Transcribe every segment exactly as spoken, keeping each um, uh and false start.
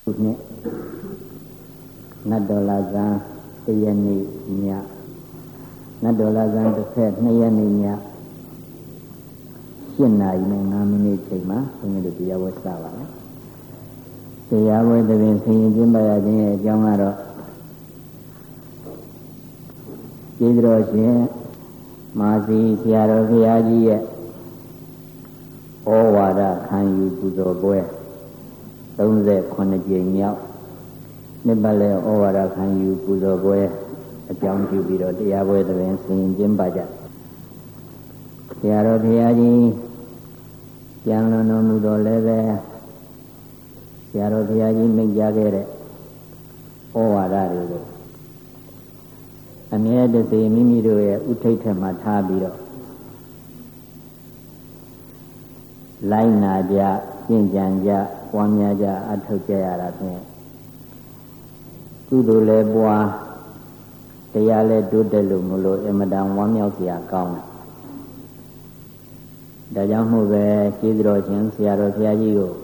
နှစ်နတ်တော်လာဇန်တရက်နေ့ညနတ်တော်လာဇန်တစ်ဖက်နှစ်ရက်နေ့ညရှစ်နာရီနဲ့ငါးမိနစ်ချိန်မှာဘုန်းကြီးတို့တရားဝဲစပါမယ်တရားဝဲသဘင်ဆင်ရင်ကျင်းပရခြင်းရဲ့အကြောင်းကတော့ကျေးဇူးတော်ရှင်မာစီဆရာတော်ဘုရားကြီးရဲ့ဩဝါဒခံယူပူဇော်ပွဲသုံးဆယ်ခုနှစ်ကြိမ်မြောက်နှစ်ပတ်လည်ဩဝါဒခံယူပူဇော်ပွဲအကြောင်းပြုပြီးတော့တရားပွဲသဘင်ဆင်ကျင်းပကြဆရာတော်ဘုရားကြီးကျမ်းလွန်တော်မူတော်လည်းပဲဆရာတော်ဘုရားကြီးမိန့်ကြားခဲ့တဲ့ဩဝါဒတွေကိုအမြဲတစေမိမိတို့ရဲ့ဥထိတ်ထက်မှာထားပြီးတော့လိုက်နာကြကျင့်ကြံကြပွားများကြအထောက်ကြရတာဖြင့်ကုသိုလ်လည်းပွားတရားလည်းတိုးတက်လို့မလို့အမတန်ဝမ်းမြောက်စရာကောင်းတယ်ဒါကြောင့်မို့ပဲကျေးဇူးတော်ရှင်ဆရာတော်ဘုရားကြီးကို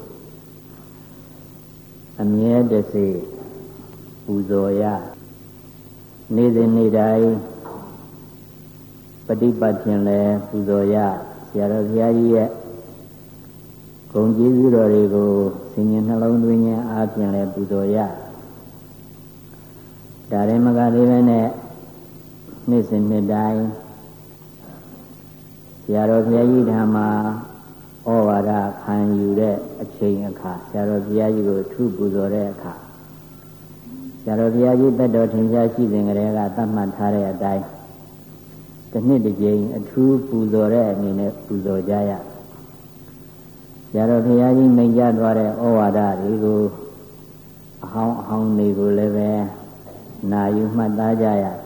အမြဲတစေပူဇော်ရနေ့စဉ်နေ့တိုင်းပฏิပတ်ခြင်းလည်းပူဇော်ရဆရာတော်ဘုရားကြီးရဲ့ဂုဏ်ကျေးဇူးတော်တွေကိုဆင်ញင်နှလုံးသွင်းခြင်းအားဖြင့်လည်းပူဇော်ရဒါရင်မကလေးပဲနဲ့နေ့စဉ်နေ့တိုင်းဆရာတော်ဘုရားကြီးဓမ္မဩဝါဒခံယူတဲ့အချိန်အခါဆရာတော်ဘုရားကြီးကိုထူးပူဇော်တဲ့အခါဆရာတော်ဘုရားကြီးတက်တော်ထင်ရှားရှိစဉ်ကလေးကသတ်မှတ်ထားတဲ့အတိုင်းတစ်နှစ်တစ်ကြိမ်အထူးပူဇော်တဲ့အနေနဲ့ပူဇော်ကြရဆရာတော်ဘုရားကြီးမိန့်ကြားသွားတဲ့ဩဝါဒတွေကိုအဟောင်းအဟောင်းတွေကိုလည်းပဲနာယူမှတ်သားကြရ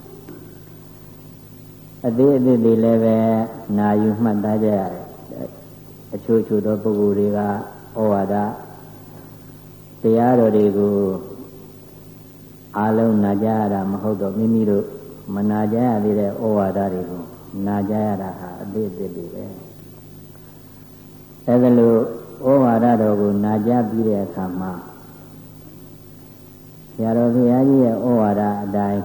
အသေးအသေးတွေလည်းပဲနာယူမှတ်သားကြရတယ်အချို့ချို့သောပုဂ္ဂိုလ်တွေကဩဝါဒတရားတော်တွေကိုအားလုံးနာကြရတာမဟုတ်တော့မိမိတို့မနာကြရသေးတဲ့ဩဝါဒတွေကိုနာကြရတာဟာအသေးအသေးတွေပဲအဲဒါလို့ဩဝါဒတော်ကိုနာကြပြီးတဲ့အခါမှာဆရာတော်ဘုရားကြီးရဲ့ဩဝါဒအတိုင်း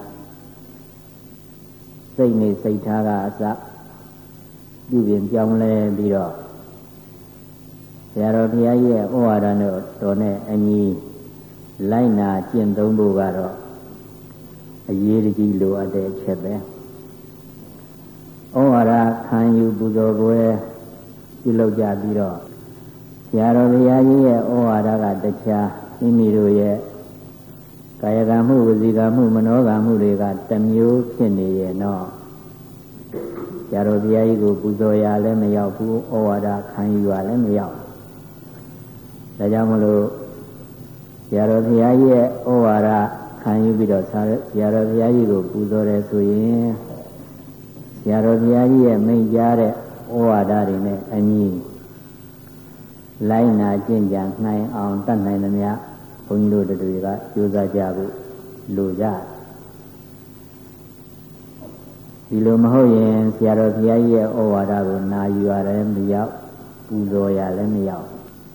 စိတ်နဲ့စိတ်ထားကအစပြုပြင်ပြောင်းလဲပြီးတော့ဆရာတော်ဘုရားကြီးရဲ့ဩဝါဒတော်တော်နဲ့အညီလိုက်နာကျင့်သုံးဖို့ကတော့အရေးကြီးလိုအပ်တဲ့အချက်ပဲဩဝါဒခံယူပူဇော်ပွဲပြုလုပ်ကြပြီးတော့ဆရာတော်ဘုရားကြီးရဲ့ဩဝါဒကတရားမိမိတို့ရဲ့ကာယကံမှုဝစီကံမှုမနောကံမှုတွေကတစ်မျိုးဖြစ်နေရဲ့နော်ဆရာတော်ဘုရားကြီးကိုပူဇော်ရလည်းမရောက်ဘူးဩဝါဒခံယူရလည်းမရောက်ဒါကြောင့်မလို့ဆရာတော်ဘုရားကြီးရဲ့ဩဝါဒခံယူပြီးတော့ဆရာတော်ဘုရားကြီးကိုပူဇော်တယ်ဆိုရင်ဆရာတော်ဘုရားကြီးရဲ့မိန့်ကြားတဲ့ဩဝါဒတွေနဲ့အညီလိုက်နာကျင့်ကြံနိုင်အောင်တတ်နိုင်သမျှဘုန်းကြီးတို့တွေကကြိုးစားကြဖို့လိုကြဒီလိုမဟုတ်ရင်ဆရာတော်ဘုရားကြီးရဲ့ဩဝါဒကိုနာယူရတယ်မရောက်ပူဇော်ရလည်းမရောက်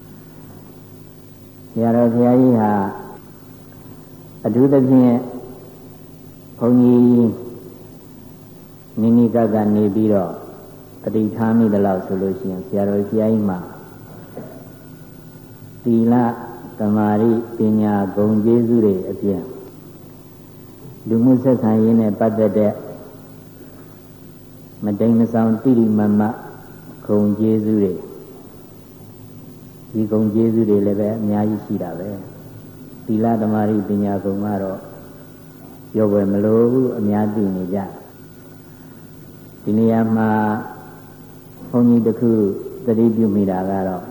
ဆရာတော်ဘုရားကြီးဟာအထူးသဖြင့်ဘုန်းကြီးနိနိကကနေပြီးတော့တတိထားမိသလောက်ဆိုလို့ရှိရင်ဆရာတော်ဘုရားကြီးမှာသီလသမာဓိပညာဂုဏ်ကျေးဇူးတွေအပြင်လူမှုဆက်ဆံရေးနဲ့ပတ်သက်တဲ့မတိမ်မဆောင်တိရိမမဂုဏ်ကျေးဇူးတွေဒီဂုဏ်ကျေးဇူးတွေလည်းပဲအများကြီးရှိတာပဲသီလသမာဓိပညာဂုဏ်ကတော့ပြောပဲမလို့ဘူးအများသိနေကြဒီနေရာမှာဘုန်းကြီးတစ်ခုသတိပြုမိတာကတော့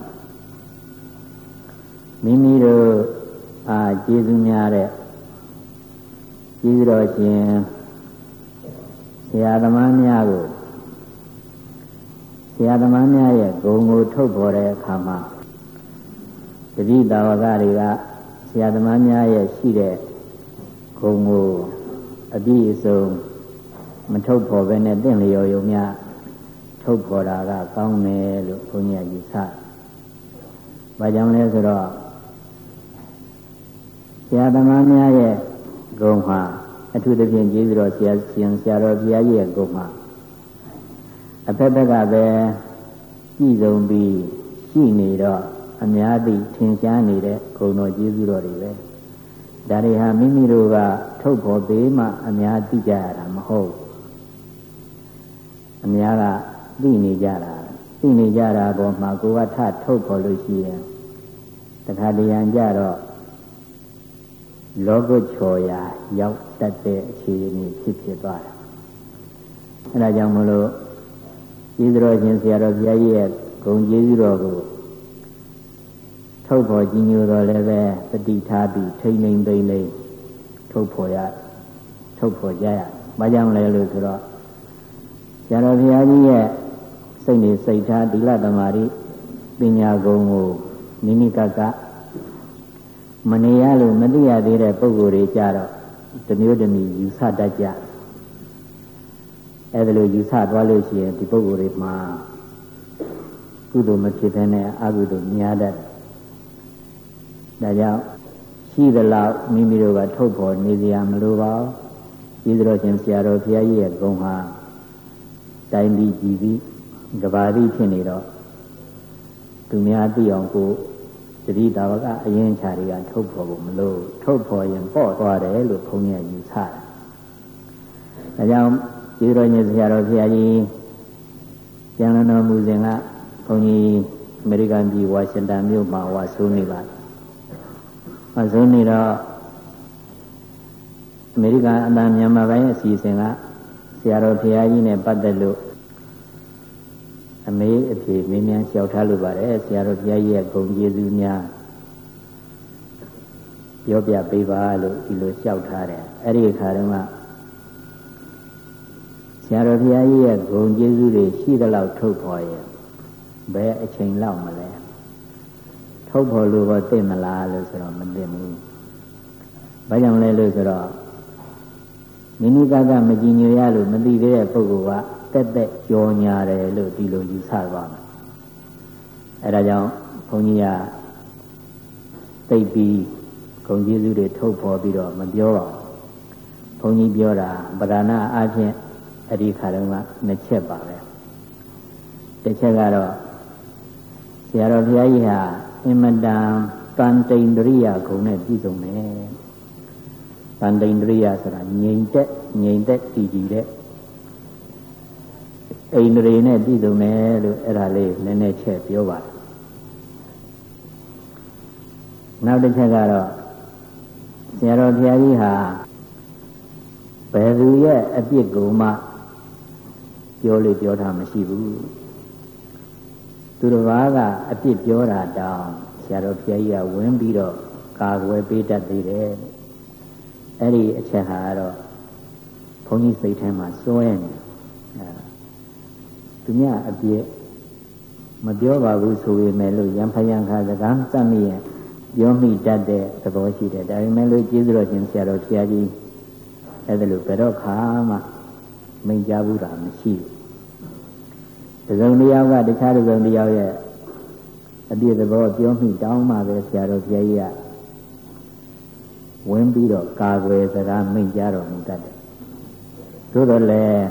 မိမိတို့အားကျေးဇူးများတဲ့ကျေးဇူးတော်ရှင်ဆရာသမားများကိုဆရာသမားများရဲ့ဂုဏ်ကိုထုတ်ပေါ်တဲ့အခါမှာတတိတာဝကတွေကဆရာသမားများရဲ့ရှိတဲ့ဂုဏ်ကိုအပြည့်အစုံမထုတ်ပေါ်ဘဲနဲ့တင့်လျော်ယုံများထုတ်ပေါ်တာကကောင်းတယ်လို့ဘုန်းကြီးကယူဆ။ဘာကြောင့်လဲဆိုတော့ဆဆရာသမားများရဲ့ဂုဏ်မှာအထူးသဖြင့်ကျေးဇူးတော်ဆရာရှင်ဆရာတော်ဘုရားကြီးရဲ့ဂုဏ်မှာအဖက်ဖက်ကပဲကြည်စုံပြီးရှိနေတော့အများသိထင်ရှားနေတဲ့ဂုဏ်တော်ကျေးဇူးတော်တွေပဲဒါတွေဟာမိမိတို့ကထုတ်ဖော်ပေးမှအများသိကြရတာမဟုတ်အများကသိနေကြတာသိနေကြတာပေါ်မှာကိုယ်ကထထုတ်ဖော်လို့ရှိရင်တခါတရံကြတော့လောကုချော်ရာရောက်တတ်တဲ့အခြေအနေဖြစ်ဖြစ်သွားတယ်အဲဒါကြောင့်မလို့ကျေးဇူးတော်ရှင်ဆရာတော်ဘုရားကြီးရဲ့ဂုဏ်ကျေးဇူးတော်ကိုထုတ်ဖော်ကြီးညိုတော်လည်းပဲတတိထားပြီးထိမ့်နှိမ့်သိမ့်သိမ့်ထုတ်ဖော်ရထုတ်ဖော်ကြရဘာကြောင့်လဲလို့ဆိုတော့ဆရာတော်ဘုရားကြီးရဲ့စိတ်နေစိတ်ထားသီလသမာဓိပညာဂုဏ်ကိုနိမိကကမနေရလို့မသိရသေးတဲ့ပုဂ္ဂိုလ်တွေကြတော့တမျိုးတမျိုးယူဆတတ်ကြအဲဒါလိုယူဆသွားလို့ရှိရင်ဒီပုဂ္ဂိုလ်တွေမှာကုသိုလ်မဖြစ်ဘဲနဲ့အကုသိုလ်များတတ်ဒါကြောင့်ရှိသလောက်မိမိတို့ကထုတ်ဖော်နေစရာမလိုပါဘူးကျေးဇူးတော်ရှင်ဆရာတော်ဘုရားကြီးရဲ့ဂုဏ်ဟာတိုင်းပြည်ကြည်ပြီးကဘာတိဖြစ်နေတော့သူများသိအောင်ကိုတတိတာဝကအရင်ချာတွေကထုတ်ဖော်ဖို့မလို့ထုတ်ဖော်ရင်ပေါ့သွားတယ်လို့ဘုန်းကြီးကယူဆတယ်ဒါကြောင့်ကျေးဇူးတော်ရှင်ဆရာတော်ဘုရားကြီးပြန်လည်တော်မူစဉ်ကဘုန်းကြီးအမေရိကန်ပြည်ဝါရှင်တန်မြို့မှာဝါဆိုးနေပါတယ်ဝါဆိုးနေတော့အမေရိကန်အတန်မြန်မာပိုင်းအစီအစဉ်ကဆရာတော်ဘုရားကြီးနဲ့ပတ်သက်လို့အမေအဖေမင်းများလျှောက်ထားလို့ပါတယ်ဆရာတော်ဘုရားကြီးရဲ့ဂုဏ်ကျေးဇူးများပြောပြပေးပါလို့ဒီလိုလျှောက်ထားတယ်အဲ့ဒီအခါတုန်းကဆရာတော်ဘုရားကြီးရဲ့ဂုဏ်ကျေးဇူးတွေရှိသလောက်ထုတ်ဖော်ရင်ဘယ်အချိန်လောက်မလဲထုတ်ဖော်လို့တော့သိမလားလို့ဆိုတော့မသိဘူးဘာကြောင့်လဲလို့ဆိုတော့မိမိကကမကြည်ညိုရလို့မသိသေးတဲ့ပုဂ္ဂိုလ်ကတက်တက်ကြောညာတယ်လို့ဒီလိုယူဆပါမယ်အဲဒါကြောင့်ဘုန်းကြီးကသိပြီးဂုဏ်ကျေးဇူးတွေထုတ်ဖော်ပြီးတော့မပြောပါဘူးဘုန်းကြီးပြောတာပဓာနာအချင်းအဲ့ဒီခါတုန်းကနှစ်ချက်ပါပဲတစ်ချက်ကတော့ဆရာတော်ဘုရားကြီးဟာအင်မတန်တန်တိန်တရိယာဂုဏ်နဲ့ပြည့်စုံတယ်တန်တိန်တရိယာဆိုတာငြိမ်သက်ငြိမ်သက်တည်ကြည်တဲ့အိန္ဒြေနဲ့ပြည့်စုံတယ်လို့အဲ့ဒါလေးနည်းနည်းချက်ပြောပါတယ်နောက်တစ်ချက်ကတော့ဆရာတော်ဘုရားကြီးဟာဘယ်သူရဲ့အပြစ်ကိုမှပြောလို့ပြောတာမရှိဘူးသူတစ်ပါးကအပြစ်ပြောတာတောင်ဆရာတော်ဘုရားကြီးကဝင်ပြီးတော့ကာကွယ်ပေးတတ်သေးတယ်အဲ့ဒီအချက်ဟာတော့ဘုန်းကြီးစိတ်ထဲမှာစွဲနေအဲသူများအပြစ်မပြောပါဘူးဆိုပေမဲ့လို့ရံဖယံခါစကားစက်မိရဲ့ပြောမိတတ်တဲ့သဘောရှိတယ်ဒါပေမဲ့လို့ကျေးဇူးတော်ရှင်ဆရာတော်ဘုရားကြီးအဲ့ဒါလို့ဘယ်တော့ခါမှမိန့်ကြားဘူးတာမရှိဘူးတစ်စုံတစ်ယောက်ကတခြားတစ်စုံတစ်ယောက်ရဲ့အပြည့်သဘောပြောမိတောင်းမှပဲဆရာတော်ဘုရားကြီးကဝင်ပြီးတော့ကာကွယ်စကားမိန့်ကြားတော်မူတတ်တယ်သို့တော်လည်း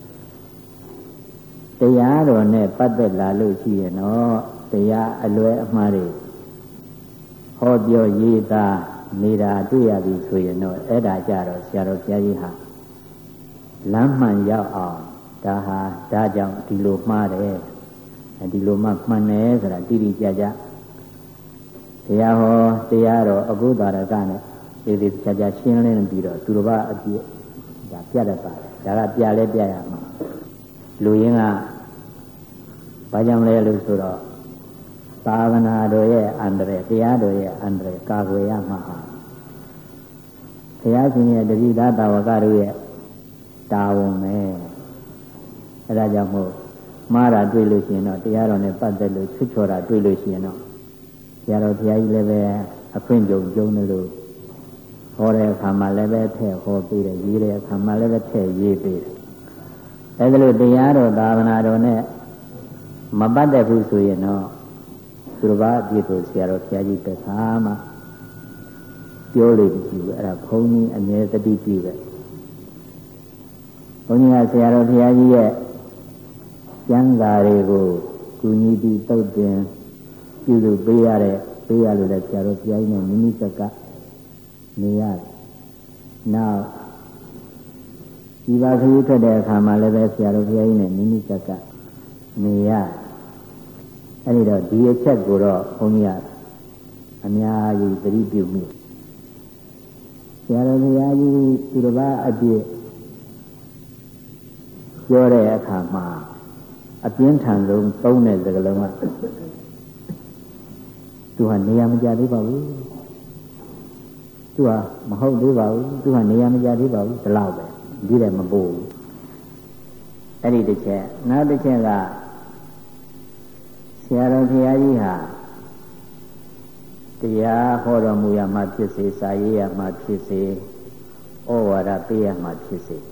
တရားတော်နဲ့ပတ်သက်လာလို့ရှိရင်တော့တရားအလွဲအမှားတွေဟောပြောရေးသားနေတာတွေ့ရပြီဆိုရင်တော့အဲ့ဒါကြတော့ဆရာတော်ဘုရားကြီးဟာလမ်းမှန်ရောက်အောင်ဒါဟာဒါကြောင့်ဒီလိုမှားတယ်ဒီလိုမှမှန်တယ်ဆိုတာတိတိကျကျတရားဟောတရားတော်အဘုဒ္ဓရကနဲ့ဒီဒီကျကျရှင်းလင်းပြီးတော့သူတော်ဘာအပြည့်ဒါပြတ်တတ်ပါတယ်ဒါကပြလဲပြရမှာလူရင်းကဘာကြောင့်လဲလို့ဆိုတော့သာသနာတော်ရဲ့အန္တရာယ်တရားတော်ရဲ့အန္တရာယ်ကာကွယ်ရမှာဟာဘုရားရှင်ရဲ့တတိသာတာဝကတို့ရဲ့တာဝန်ပဲအဲဒါကြောင့်မို့မှားတာတွေ့လို့ရှိရင်တော့တရားတော်နဲ့ပတ်သက်လို့ချွတ်ချော်တာတွေ့လို့ရှိရင်တော့ဆရာတော်ဘုရားကြီးလည်းပဲအခွင့်ကြုံကြုံတယ်လို့ဟောတဲ့အခါမှာလည်းပဲထည့်ဟောပေးတယ်ရေးတဲ့အခါမှာလည်းပဲထည့်ရေးပေးတယ်အဲဒါလို့တရားတော်သာသနာတော်နဲ့မပတ်သက်ဘူးဆိုရင်တော့သူတစ်ပါးအပြစ်ကိုဆရာတော်ဘုရားကြီးတခါမှပြောလို့မရှိဘူးအဲ့ဒါဘုန်းကြီးအမြဲတတိပြုပဲဘုန်းကြီးကဆရာတော်ဘုရားကြီးရဲ့ကျမ်းစာတွေကိုကုညီပြီးတုတ်တင်ပြုလုပ်ပေးရတဲ့ပေးရလို့လည်းဆရာတော်ဘုရားကြီးနဲ့မိမိစကနေရတယ်နောက်ဒီပါခရီးထွက်တဲ့အခါမှာလည်းပဲဆရာတော်ဘုရားကြီးနဲ့မိမိစကနေရအဲ့ဒီတော့ဒီအချက်ကိုတော့ဘုန်းကြီးကအများကြီးသတိပြုမိဆရာတော်ဘုရားကြီးသူတစ်ပါးအပြည့်ပြောတဲ့အခါမှာအပြင်းထန်ဆုံးသုံးတဲ့စကားလုံးကသူကနေရာမကျသေးပါဘူးသူကမဟုတ်သေးပါဘူးသူကနေရာမကျသေးပါဘူးဒီလောက်ပဲဒီလည်းမပို့ဘူးအဲ့ဒီတစ်ချက်နောက်တစ်ချက်ကဆရာတော်ဘုရားကြီးဟာတရားဟောတော်မူရမှာဖြစ်စေစာရေးရမှာဖြစ်စေဩဝါဒပေးရမှာဖြစ်စေ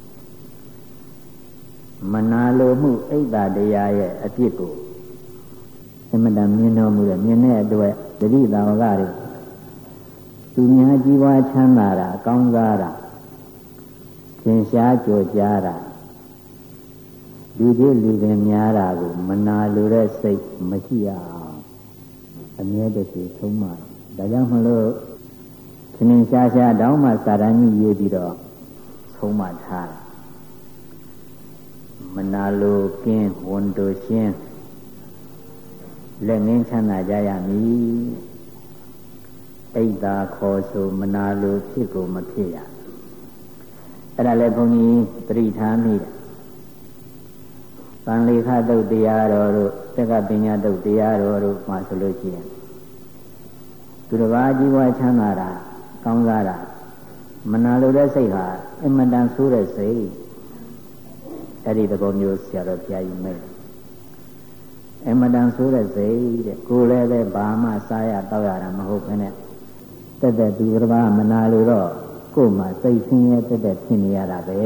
မနာလိုမှုအိတ်တာတရားရဲ့အပြစ်ကိုအမှန်တမ်းမြင်တော်မူတဲ့မြင်တဲ့အတွက်တတိသာဝကတွေသူများကြီးပွားချမ်းသာတာကောင်းစားတာသင်ရှားကြော်ကြားတာလူကြီးလူငယ်များတာကိုမနာလိုတဲ့စိတ်မရှိအောင်အမြဲတည်းဆုံးမဒါကြောင့်မလို့သင်ရှားရှားတောင်းမှစာတန်းကြီးရေးပြီးတော့ဆုံးမထားတယ်မနာလိုကင်းဝန်တို့ရှင်းလက်ငင်းချမ်းသာကြရမည်အိတ်သာခေါ်ဆိုမနာလိုဖြစ်ကိုမဖြစ်ရအဲ့ဒါလည်းဘုန်းကြီးသတိထားမိတယ်ပန်လေခတုတ်တရားတော်တို့တက္ကပညာတုတ်တရားတော်တို့မှာဆိုလို့ရှိရင်သူတစ်ပါးကြီးပွားချမ်းသာတာကောင်းစားတာမနာလိုတဲ့စိတ်ဟာအမှန်တန်ဆိုးတဲ့စိတ်အဲ့ဒီသဘောမျိုးဆရာတော်ဘုရားကြီးမိတ်အမှန်တန်ဆိုးတဲ့စိတ်တဲ့ကိုယ်လည်းပဲဘာမှစားရတောက်ရတာမဟုတ်ဘဲနဲ့တက်တက်သူတစ်ပါးမနာလိုတော့ကိုယ်မှစိတ်ဆင်းရဲတက်တက်ဖြစ်နေရတာပဲ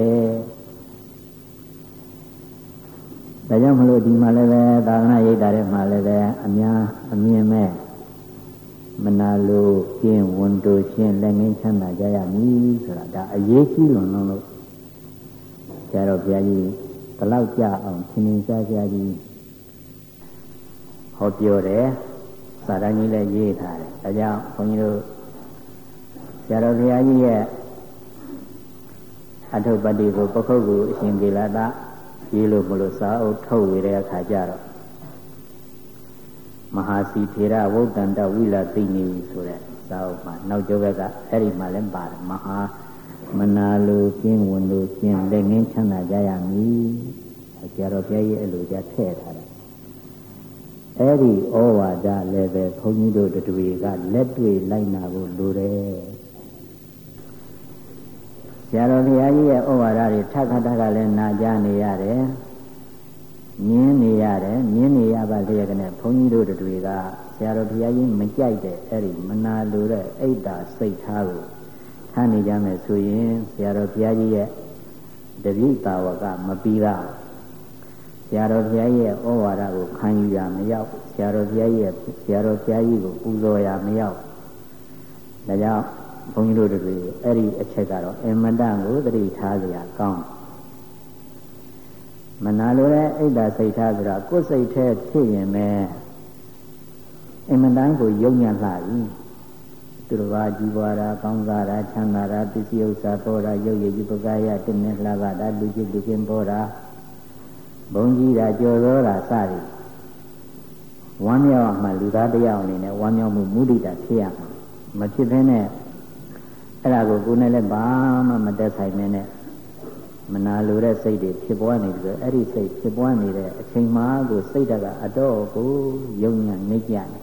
ဒါကြောင့်မလို့ဒီမှာလည်းပဲသာသနာ့ရိပ်တာထဲမှာလည်းပဲအများအမြင်မဲ့မနာလိုကျင့်ဝန်တို့ချင်းလက်ငင်းချမ်းသာကြရမည်ဆိုတာဒါအရေးကြီးလွန်လုံးလို့ဆရာတော်ဘုရားကြီးဘလောက်ကြအောင်သင်္င်ရှားရှားကြီးဟောပြောတယ်စာတန်းကြီးလည်းရေးထားတယ်ဒါကြောင့်ဘုန်းကြီးတို့ဆရာတော်ဘုရားကြီးရဲ့အထုပ္ပတ္တိကိုပခုတ်ကိုအရှင်ကေလသရေးလို့မလို့စာအုပ်ထုတ်ဝေတဲ့အခါကျတော့မဟာစီထေရဝုဒ္ဒန္တဝိလသိနေဆိုတဲ့စာအုပ်မှာနောက်ကျောဘက်ကအဲ့ဒီမှာလည်းပါတယ်မဟာမနာလိုကျင်းဝန်လိုကျင်းလက်ငင်းချမ်းသာကြရမည်ဆရာတော်ဘုရားကြီးအဲ့လိုကြထည့်ထားတယ်အဲ့ဒီဩဝါဒလည်းပဲဘုန်းကြီးတို့တွေကလက်တွေ့လိုက်နာဖို့လိုတယ်ဆရာတော်ဘုရားကြီးရဲ့ဩဝါဒတွေထပ်ခါထပ်ခါလည်းနာကြားနေရတယ်မြင်နေရတယ်မြင်နေရပါလျက်ကနဲ့ဘုန်းကြီးတို့တွေကဆရာတော်ဘုရားကြီးမကြိုက်တဲ့အဲ့ဒီမနာလိုတဲ့အိတ်တာစိတ်ထားကိုထားနေကြမယ်ဆိုရင်ဆရာတော်ဘုရားကြီးရဲ့တတိတာဝကမပြီးတာဆရာတော်ဘုရားကြီးရဲ့ဩဝါဒကိုခံယူရမရောက်ဆရာတော်ဘုရားကြီးရဲ့ဆရာတော်ဘုရားကြီးကိုပူဇော်ရမရောက်ဒါကြောင့်ဘုန်းကြီးတို့တွေအဲ့ဒီအချက်ကတော့အမတန်ကိုသတိထားကြရကောင်းမနာလိုတဲ့အိတ်တာစိတ်ထားဆိုတာကိုယ်စိတ်แท้ဖြစ်ရင်ပဲအမတန်ကိုယုံညံ့လာပြီသူတော်ဘာကြီးပွားတာကောင်းစားတာချမ်းသာတာပစ္စည်းဥစ္စာပေါ်တာရုပ်ရည်ပကာယတည်နေလှပါတာလူကြီးလူချင်းပေါ်တာဘုံကြီးတာကြော်သောတာစသည်ဝမ်းမြောက်မှလူသားတစ်ယောက်အနေနဲ့ဝမ်းမြောက်မှုမုဒိတာဖြစ်ရမှာမဖြစ်ဘဲနဲ့အဲ့ဒါကိုကိုယ်နဲ့လည်းဘာမှမတက်ဆိုင်နေနဲ့မနာလိုတဲ့စိတ်တွေဖြစ်ပွားနေပြီးတော့အဲ့ဒီစိတ်ဖြစ်ပွားနေတဲ့အချိန်မှကိုစိတ်ဓာတ်ကအတော့ကိုယုံညံ့နေကြတယ်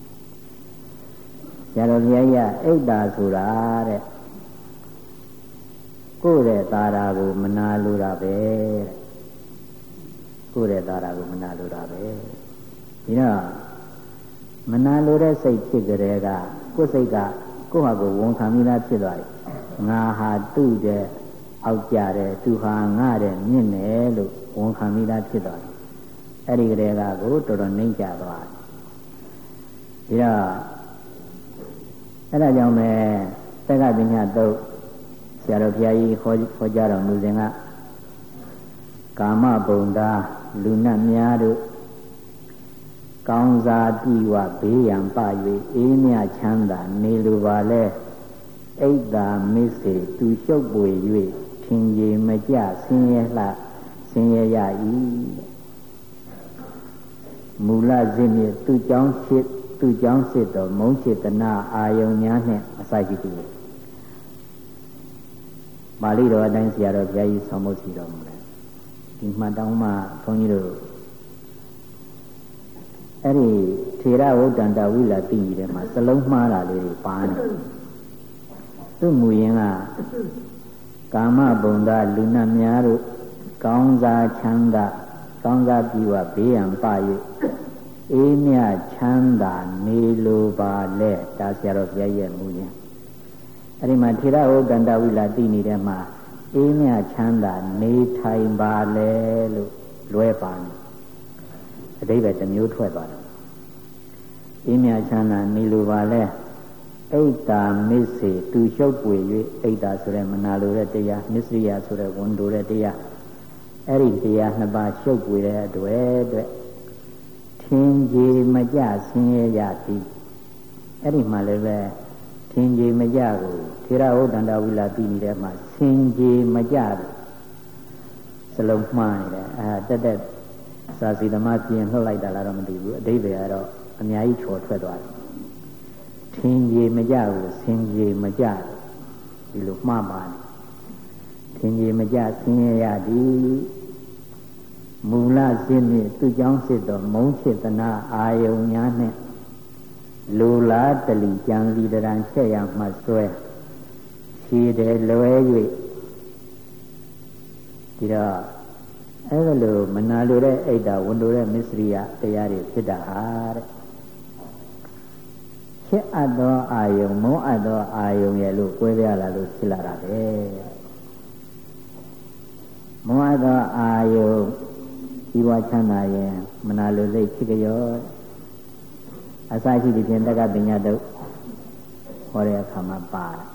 ဆရာတော်ဘုရားကြီးအိတ်တာဆိုတာတဲ့ကိုယ်ရဲ့သာရာကိုမနာလိုတာပဲတဲ့ကိုယ်ရဲ့သာရာကိုမနာလိုတာပဲဒီတော့မနာလိုတဲ့စိတ်ဖြစ်ကြတဲ့ကကိုယ်စိတ်ကကိုယ့်ဟာကိုယ်ဝန်ခံပြီးသားဖြစ်သွားတယ်ငါဟာသူ့တဲ့အောက်ကြတယ်သူဟာငါတဲ့မြင့်တယ်လို့ဝန်ခံပြီးသားဖြစ်သွားတယ်အဲ့ဒီကလေးကကိုတော်တော်နှိမ့်ကြသွားတယ်ဒီတော့အဲ့ဒါကြောင့်ပဲဆတက္ကပညာတုတ်ဆရာတော်ဘုရားကြီးခေါ်ခေါ်ကြတော်မူစဉ်ကကာမဘုံသားလူနတ်များတို့ကောင်းစားတိဝဘေးရန်ပ၍အေးမြချမ်းသာနေလိုပါလဲအိတ်သာမစ္စေသူရှုပ်ပွေ၍ထင်ကြီးမကြဆင်းရဲလှဆင်းရဲရ၏မူလဇင်းမြစ်သူကြောင့်ဖြစ်သူကြောင့်စစ်တော်မုန်းစေတနာအာယုံများနှင့်အစရှိသည်ပါဠိတော်အတိုင်းဆရာတော်ဘုရားကြီးဆောင်းဖို့စီတော်မူတယ်ဒီမှတောင်းမှဘုန်းကြီးတို့အဲ့ဒီထေရဝုဒ္ဒန္တဝိလာတိကြီးထဲမှာစလုံးမှားတာလေးတွေပါနေသူ့မူရင်းကကာမဘုံသားလူနတ်များတို့ကောင်းစားချမ်းသာကောင်းစားပြီးဝဘေးရန်ပ၍အေးမြချမ်းသာနေလိုပါလေဒါဆရာတော်ဘုရားရဲ့မူရင်းအဲ့ဒီမှာထေရဝုဒ္ဒန္တဝိလာတိနေထဲမှာအေးမြချမ်းသာနေထိုင်ပါလေလို့လွဲပါနေအဓိပ္ပာယ်တစ်မျိုးထွက်သွားတယ်အေးမြချမ်းသာနေလိုပါလေအိတ်တာမစ္စေသူရှုပ်ပွေ၍အိတ်တာဆိုတဲ့မနာလိုတဲ့တရားမစ္စရိယဆိုတဲ့ဝန်တိုတဲ့တရားအဲ့ဒီတရားနှစ်ပါးရှုပ်ပွေတဲ့အတွက်အတွက်ထင်ကြီးမကြဆင်းရဲရသည်အဲ့ဒီမှာလည်းပဲထင်ကြီးမကြကိုထေရဝုဒ္ဒန္တဝိလာတိနေတဲ့မှာဆင်ကြီးမကြစလုံးမှားနေတယ်အဲတက်တက်စာစီသမားပြင်လှုပ်လိုက်တာလားတော့မသိဘူးအဓိပ္ပာယ်ကတော့အများကြီးချော်ထွက်သွားတယ်ထင်ကြီးမကြကိုဆင်ကြီးမကြဒီလိုမှားပါတယ်ထင်ကြီးမကြဆင်းရဲရသည်မူလဇင်းနှင့်သူကြောင့်စစ်တော်မုန်းချစ်တနာအာယုံများနှင့်လူလားတလီကြံလီတရန်ချက်ရမှဆွဲခြေတယ်လွဲ၍ဒီတော့အဲ့ဒါလိုမနာလိုတဲ့အိတ်တာဝန်တိုတဲ့မစ္စရိယတရားတွေဖြစ်တာဟာတဲ့ချစ်အပ်သောအာယုံမုန်းအပ်သောအာယုံရဲ့လို့ကွဲပြားလာလို့ဖြစ်လာတာပဲမုန်းအပ်သောအာယုံဒီဝါချမ်းသာရင်မနာလိုစိတ်ဖြစ်ကြောအစရှိသည်ဖြင့်တက္ကပညာတုတ်ဟောတဲ့အခါမှာ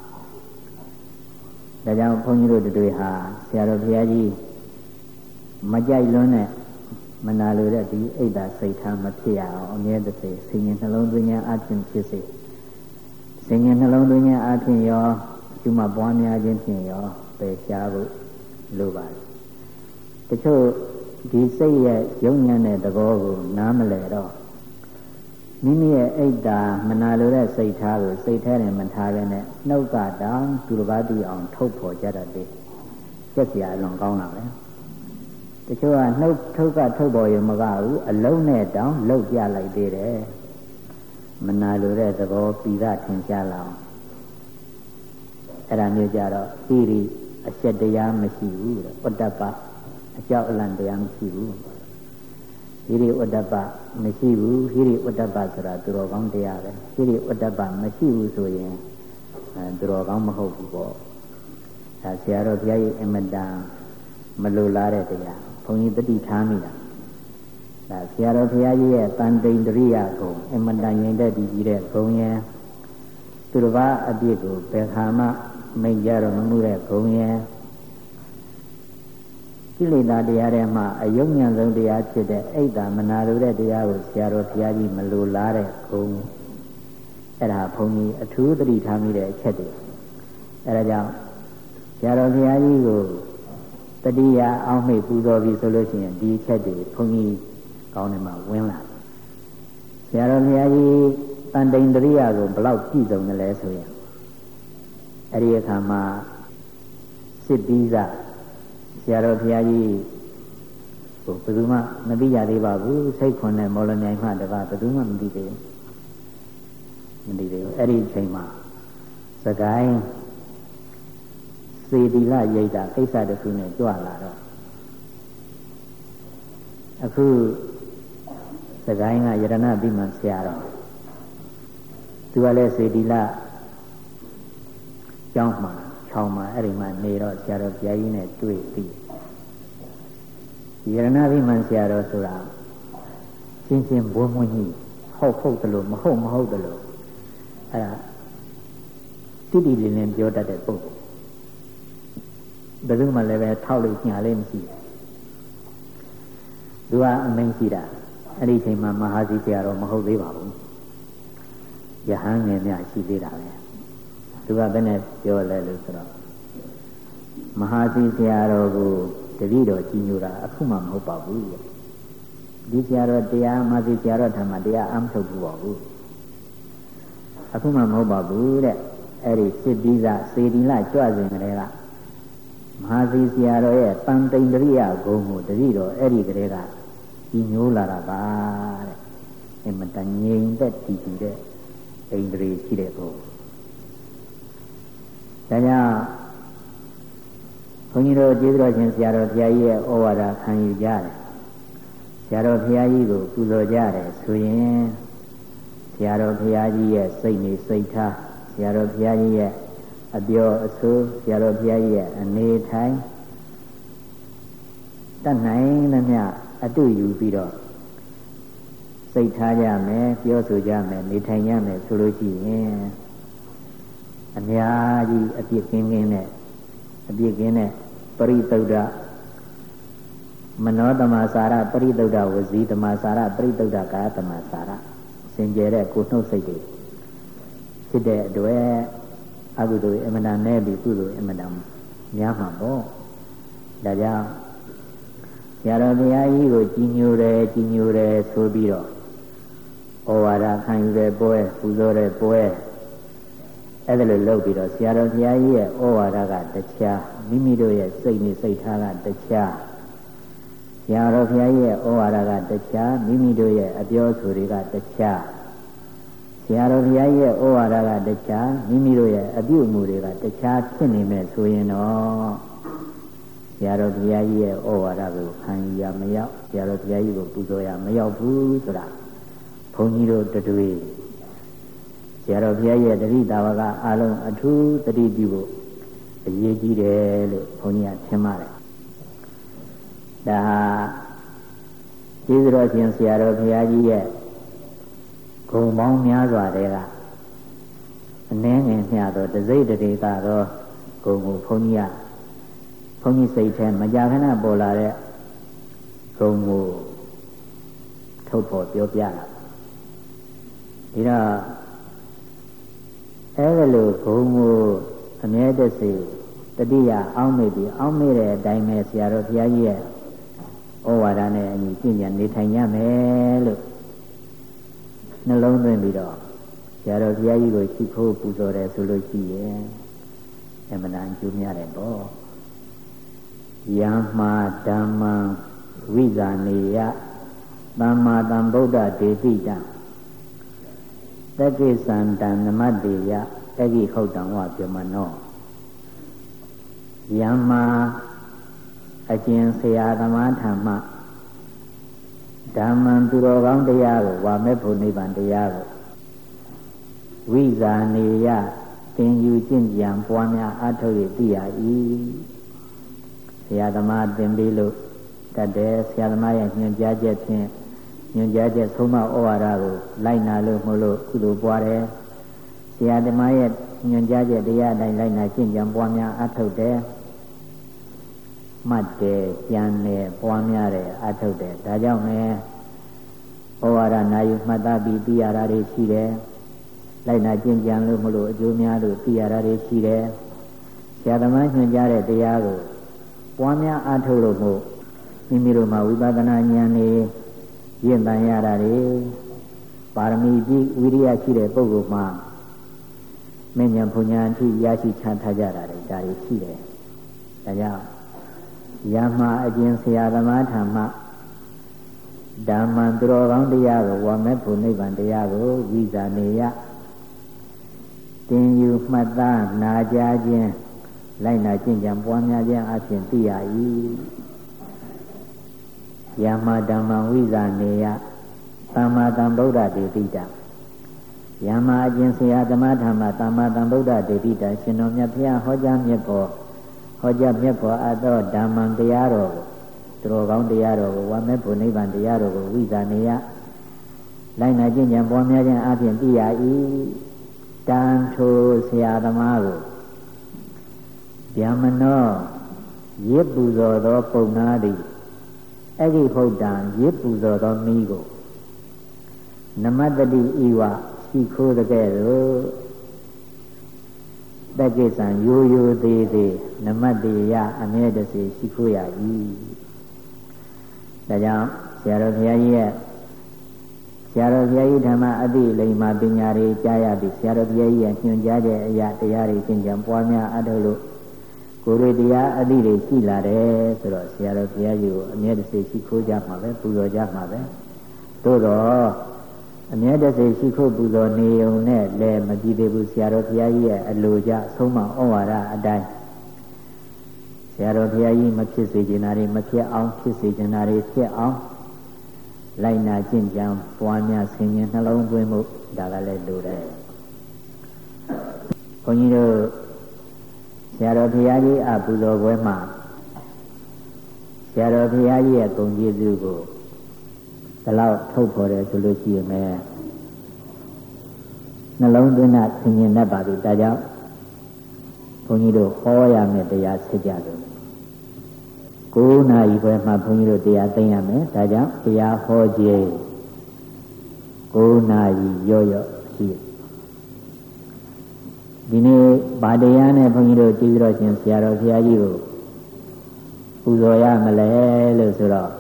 ပါတယ်ဒါကြောင့်ဘုန်းကြီးတို့တွေဟာဆရာတော်ဘုရားကြီးမကြိုက်လွန်းတဲ့မနာလိုတဲ့ဒီအိတ်တာစိတ်ထားမဖြစ်ရအောင်အမြဲတစေဆင်ញင်နှလုံးသွင်းခြင်းအပြင်ဖြစ်စေဆင်ញင်နှလုံးသွင်းခြင်းအပြင်ရောကျမပွားများခြင်းဖြင့်ရောပယ်ရှားဖို့လိုပါတယ်တချို့ဒီစိတ်ရဲ့ယုံညံ့တဲ့သဘောကိုနားမလည်တော့မိမိရဲ့အိတ်တာမနာလိုတဲ့စိတ်ထားကိုစိတ်ထဲနဲ့မထားဘဲနဲ့နှုတ်ကတောင်သူတစ်ပါးသိအောင်ထုတ်ဖော်ကြတတ်တယ်ကျက်စရာလွန်ကောင်းတာပဲတချို့ကနှုတ်ထုတ်ကထုတ်ပေါ်ရင်မကဘူးအလုံးနဲ့တောင်လှုပ်ပြလိုက်သေးတယ်မနာလိုတဲ့သဘောပိဒထင်ရှားလာအောင်အဲ့ဒါမျိုးကြတော့ဣရိအရှက်တရားမရှိဘူးတဲ့ဥဒ္ဒပအကြောက်အလန့်တရားမရှိဘူးဟိရိဥဒ္ဒပမရှိဘူးဟိရိဥဒ္ဒပဆိုတာသူတော်ကောင်းတရားပဲဟိရိဥဒ္ဒပမရှိဘူးဆိုရင်အဲသူတော်ကောင်းမဟုတ်ဘူးပေါ့ဒါဆရာတော်ဘုရားကြီးအမတန်မလိုလားတဲ့တရားဘုန်းကြီးတတိထားမိတာဒါဆရာတော်ဘုရားကြီးရဲ့တန်တိန်တရိယဂုံအမတန်ရင်တဲ့ဒီကြီးတဲ့ဂုံရဲ့သူတစ်ပါးအပြစ်ကိုဘယ်ခါမှမိတ်ကြတော့မမှုတဲ့ဂုံရဲ့ကိလေသာတရားထဲမှာအယုံဉဏ်ဆုံးတရားဖြစ်တဲ့အိတ်တာမနာလိုတဲ့တရားကိုဆရာတော်ဘုရားကြီးမလိုလားတဲ့ဂုံအဲ့ဒါဘုန်းကြီးအထူးသတိထားမိတဲ့အချက်တွေအဲ့ဒါကြောင့်ဆရာတော်ဘုရားကြီးကိုတတိယအောက်မေ့ပူဇော်ပြီးဆိုလို့ရှိရင်ဒီအချက်တွေဘုန်းကြီးကောင်းတယ်မှာဝင်လာဆရာတော်ဘုရားကြီးတန်တိန်တရိယာကိုဘယ်လောက်ကြည့်ဆုံးတယ်လဲဆိုရင်အဲ့ဒီအခါမှာစစ်ပြီးသားဆရာတော်ဘုရားကြီးဟိုဘယ်သူမှမသိကြသေးပါဘူးစိတ်ခွန်တဲ့မော်လမြိုင်မှတပါဘယ်သူမှမသိသေးဘူးမသိသေးဘူးအဲ့ဒီအချိန်မှာစကိုင်းစေတီလရိတ်တာကိစ္စတစ်ခုနဲ့ကြွလာတော့အခုစကိုင်းကယရဏပိမှန်ဆရာတော်သူကလည်းစေတီလကျောင်းမှာချောင်းမှာအဲ့ဒီမှာနေတော့ဆရာတော်ဘုရားကြီးနဲ့တွေ့ပြီးယရဏပိမှန်ဆရာတော်ဆိုတာရှင်းရှင်းဘုံမွန်းကြီးဟုတ်ဟုတ်တယ်လို့မဟုတ်မဟုတ်တယ်လို့အဲ့ဒါတိတိလင်းလင်းပြောတတ်တဲ့ပုဂ္ဂိုလ်ဘယ်သူမှလည်းပဲထောက်လို့ညာလေးမရှိဘူးသူကအမိန့်ရှိတာအဲ့ဒီအချိန်မှာမဟာစီဆရာတော်မဟုတ်သေးပါဘူးယဟန်ငယ်များရှိသေးတာပဲသူကဘယ်နဲ့ပြောလဲလို့ဆိုတော့မဟာစီဆရာတော်ကိုတတိတော်ကြီးညိုတာအခုမှမဟုတ်ပါဘူးဒီဆရာတော်တရားမဟာစီဆရာတော်ထံမှာတရားအမထုတ်ဘူးပါဘူးအခုမှမဟုတ်ပါဘူးတဲ့အဲ့ဒီစစ်ပြီးသားစေတီလကြွစဉ်ကလေးကမဟာစီဆရာတော်ရဲ့တန်တိန်တရိယဂုံကိုတတိတော်အဲ့ဒီကလေးကကြီးညိုလာတာပါတဲ့အမတန်ငြိမ်သက်တည်တည်တဲ့အိန္ဒြေရှိတဲ့ပုဂ္ဂိုလ်ဒါကြောင့်ဘုန်းကြီးတို့ကျေးဇူးတော်ရှင်ဆရာတော်ဘုရားကြီးရဲ့ဩဝါဒခံယူကြတယ်ဆရာတော်ဘုရားကြီးကိုပူဇော်ကြတယ်ဆိုရင်ဆရာတော်ဘုရားကြီးရဲ့စိတ်နေစိတ်ထားဆရာတော်ဘုရားကြီးရဲ့အပြောအဆိုးဆရာတော်ဘုရားကြီးရဲ့အနေထိုင်တတ်နိုင်သမျှအတူယူပြီးတော့စိတ်ထားကြမယ်ပြောဆိုကြမယ်နေထိုင်ကြမယ်ဆိုလို့ရှိရင်အများကြီးအပြစ်ကင်းကင်းနဲ့အပြစ်ကင်းတဲ့ပရိသုဒ္ဓမနောတမစာရပရိသုဒ္ဓဝစီတမစာရပရိသုဒ္ဓကာတမစာရစင်ကြယ်တဲ့ကိုယ်နှုတ်စိတ်တွေဖြစ်တဲ့အတွက်အကုသိုလ်အမတန်နဲ့ပြီးကုသိုလ်အမတန်များမှာပေါ့ဒါကြောင့်ဆရာတော်ဘုရားကြီးကိုကြီးညိုတယ်ကြီးညိုတယ်ဆိုပြီးတော့ဩဝါဒခံယူတဲ့ပွဲပူဇော်တဲ့ပွဲအဲ့ဒါလိုလုပ်ပြီးတော့ဆရာတော်ဘုရားကြီးရဲ့ဩဝါဒကတခြားမိမိတို့ရဲ့စိတ်နဲ့စိတ်ထားကတခြားဆရာတော်ဘုရားကြီးရဲ့ဩဝါဒကတခြားမိမိတို့ရဲ့အပြောဆိုတွေကတခြားဆရာတော်ဘုရားကြီးရဲ့ဩဝါဒကတခြားမိမိတို့ရဲ့အပြုအမူတွေကတခြားဖြစ်နေမဲ့ဆိုရင်တော့ဆရာတော်ဘုရားကြီးရဲ့ဩဝါဒကိုခံယူရမရောက်ဆရာတော်ဘုရားကြီးကိုပူဇော်ရမရောက်ဘူးဆိုတာဘုန်းကြီးတို့တွေ့ဆရာတော်ဘုရားရဲ့တတိတာဝကအားလုံးအထူးတတိပြုဖို့အရေးကြီးတယ်လို့ဘုန်းကြီးကထင်ပါတယ်ဒါဟာကျေးဇူးတော်ရှင်ဆရာတော်ဘုရားကြီးရဲ့ဂုဏ်ပေါင်းများစွာတွေကအနည်းငယ်မျှသောတစိမ့်တရေသာသောဂုဏ်ကိုဘုန်းကြီးကဘုန်းကြီးစိတ်ထဲမကြာခဏပေါ်လာတဲ့ဂုဏ်ကိုထုတ်ဖော်ပြောပြတာဒီတော့အဲလိုဂုဏ်ကိုအမြဲတစေတတိယအောင်းမိပြီးအောင်းမိတဲ့အတိုင်းပဲဆရာတော်ဘုရားကြီးရဲ့ဩဝါဒနဲ့အညီကျင့်ကြံနေထိုင်ရမယ်လို့နှလုံးသွင်းပြီးတော့ဆရာတော်ဘုရားကြီးကိုရှိခိုးပူဇော်တယ်ဆိုလို့ရှိရင်အမှန်တန်ကျိုးများတယ်ပေါ့ယမ္မာဓမ္မံဝိဇာနေယသမ္မာသမ္ဗုဒ္ဓဒေတိတံတက္ကိသံတံနမတ္တိယတက္ကိဟုတ်တံဝပြမနောယမ္မာအကျဉ်ဆရာသမားထံမှဓမ္မံသူတော်ကောင်းတရားကိုဝါမဲ့ဖို့နိဗ္ဗာန်တရားကိုဝိဇာနေယသင်ယူကျင့်ကြံပွားများအားထုတ်ရသိရ၏ဆရာသမားသင်ပေးလို့တတ်တယ်ဆရာသမားရဲ့ညွှန်ကြားချက်ဖြင့်ညွှန်ကြားချက်ဆုံးမဩဝါဒကိုလိုက်နာလို့မလို့ကုသိုလ်ပွားတယ်ဆရာသမားရဲ့ညွှန်ကြားချက်တရားတိုင်းလိုက်နာကျင့်ကြံပွားများအားထုတ်တယ်မှတ်တယ်ကြံတယ်ပွားများတယ်အားထုတ်တယ်ဒါကြောင့်လည်းဩဝါဒနာယူမှတ်သားပြီးသိရတာတွေရှိတယ်လိုက်နာကျင့်ကြံလို့မလို့အကျိုးများလို့သိရတာတွေရှိတယ်ဆရာသမားညွှန်ကြားတဲ့တရားကိုပွားများအားထုတ်လို့မို့မိမိတို့မှာဝိပဿနာဉာဏ်နဲ့ရင့်တန်ရတာတွေပါရမီကြီးဝိရိယရှိတဲ့ပုဂ္ဂိုလ်မှာမဉ္ဇဉ်ဘုံညာအထိရရှိချထားကြတာတွေဒါတွေရှိတယ်ဒါကြောင့်ယမ္မာအကျဉ်ဆရာသမားထံမှဓမ္မံသူတော်ကောင်းတရားကိုဝါမဲ့ဖို့နိဗ္ဗာန်တရားကိုဝိဇာနေယတင်ယူမှတ်သားနာကြားခြင်းလိုက်နာကျင့်ကြံပွားများခြင်းအပြင်သိရ၏ယမ္မာဓမ္မံဝိဇာနေယသမ္မာသမ္ဗုဒ္ဓဒေတိတယမ္မာအကျဉ်ဆရာသမားထံမှသမ္မာသမ္ဗုဒ္ဓဒေတိတရှင်တော်မြတ်ဘုရားဟောကြားမြတ်ပေါ်ဟောကြားမြတ်ပေါ်အပ်သောဓမ္မံတရားတော်ကိုသူတော်ကောင်းတရားတော်ကိုဝါမဲ့ဖို့နိဗ္ဗာန်တရားတော်ကိုဝိဇာနေယလိုက်နာကျင့်ကြံပွားများခြင်းအပြင်သိရ၏တတန်ထိုဆရာသမားကိုဗျမနောရစ်ပူဇော်သောပုံနာသည်အဲ့ဒီဟုတ်တံရစ်ပူဇော်သောမိကိုနမတတိဤဝရှိခိုးတဲ့ကဲ့သို့တက္ကိသံရိုးရိုးသေးသေးနမတ္တိယအမြဲတစေရှိခိုးရ၏ဒါကြောင့်ဆရာတော်ဘုရားကြီးရဲ့ဆရာတော်ဘုရားကြီးဓမ္မအသိလိမ္မာပညာတွေကြားရပြီးဆရာတော်ဘုရားကြီးရဲ့ညွှန်ကြားချက်အရာတရားတွေသင်ကြံပွားများအထုတ်လို့ကိုယ်ရတရားအသိတွေရှိလာတယ်ဆိုတော့ဆရာတော်ဘုရားကြီးကိုအမြဲတစေရှိခိုးကြမှာပဲပူဇော်ကြမှာပဲသို့တော့အမြဲတစေရှိခိုးပူဇော်နေုံနဲ့လည်းမကြည့်သေးဘူးဆရာတော်ဘုရားကြီးရဲ့အလိုကြဆုံးမဩဝါဒအတိုင်းဆရာတော်ဘုရားကြီးမဖြစ်စေချင်တာတွေမဖြစ်အောင်ဖြစ်စေချင်တာတွေဖြစ်အောင်လိုက်နာကျင့်ကြံပွားများဆင်ញင်နှလုံးသွင်းမှုဒါကလည်းလိုတယ်ဘုန်းကြီးတို့ဆရာတော်ဘုရားကြီးအပူဇော်ပွဲမှာဆရာတော်ဘုရားကြီးရဲ့ဂုဏ်ကျေးဇူးကိုဒီလောက်ထုတ်ဖော်တယ်ဆိုလို့ရှိရင်လည်းနှလုံးသွင်းတာဆင်ញင်တတ်ပါပြီဒါကြောင့်ဘုန်းကြီးတို့ဟောရမယ်တရားဆက်ကြလို့ကိုးနာရီပွဲမှာဘုန်းကြီးတို့တရားသိရမယ်ဒါကြောင့်တရားဟောခြင်းကိုးနာရီရော့ရော့ရှိဒီနေ့ဗာတရားနဲ့ဘုန်းကြီးတို့ကြည့်ပြီးတော့ရှင်ဆရာတော်ဘုရားကြီးကိုပူဇော်ရမလဲလို့ဆိုတော့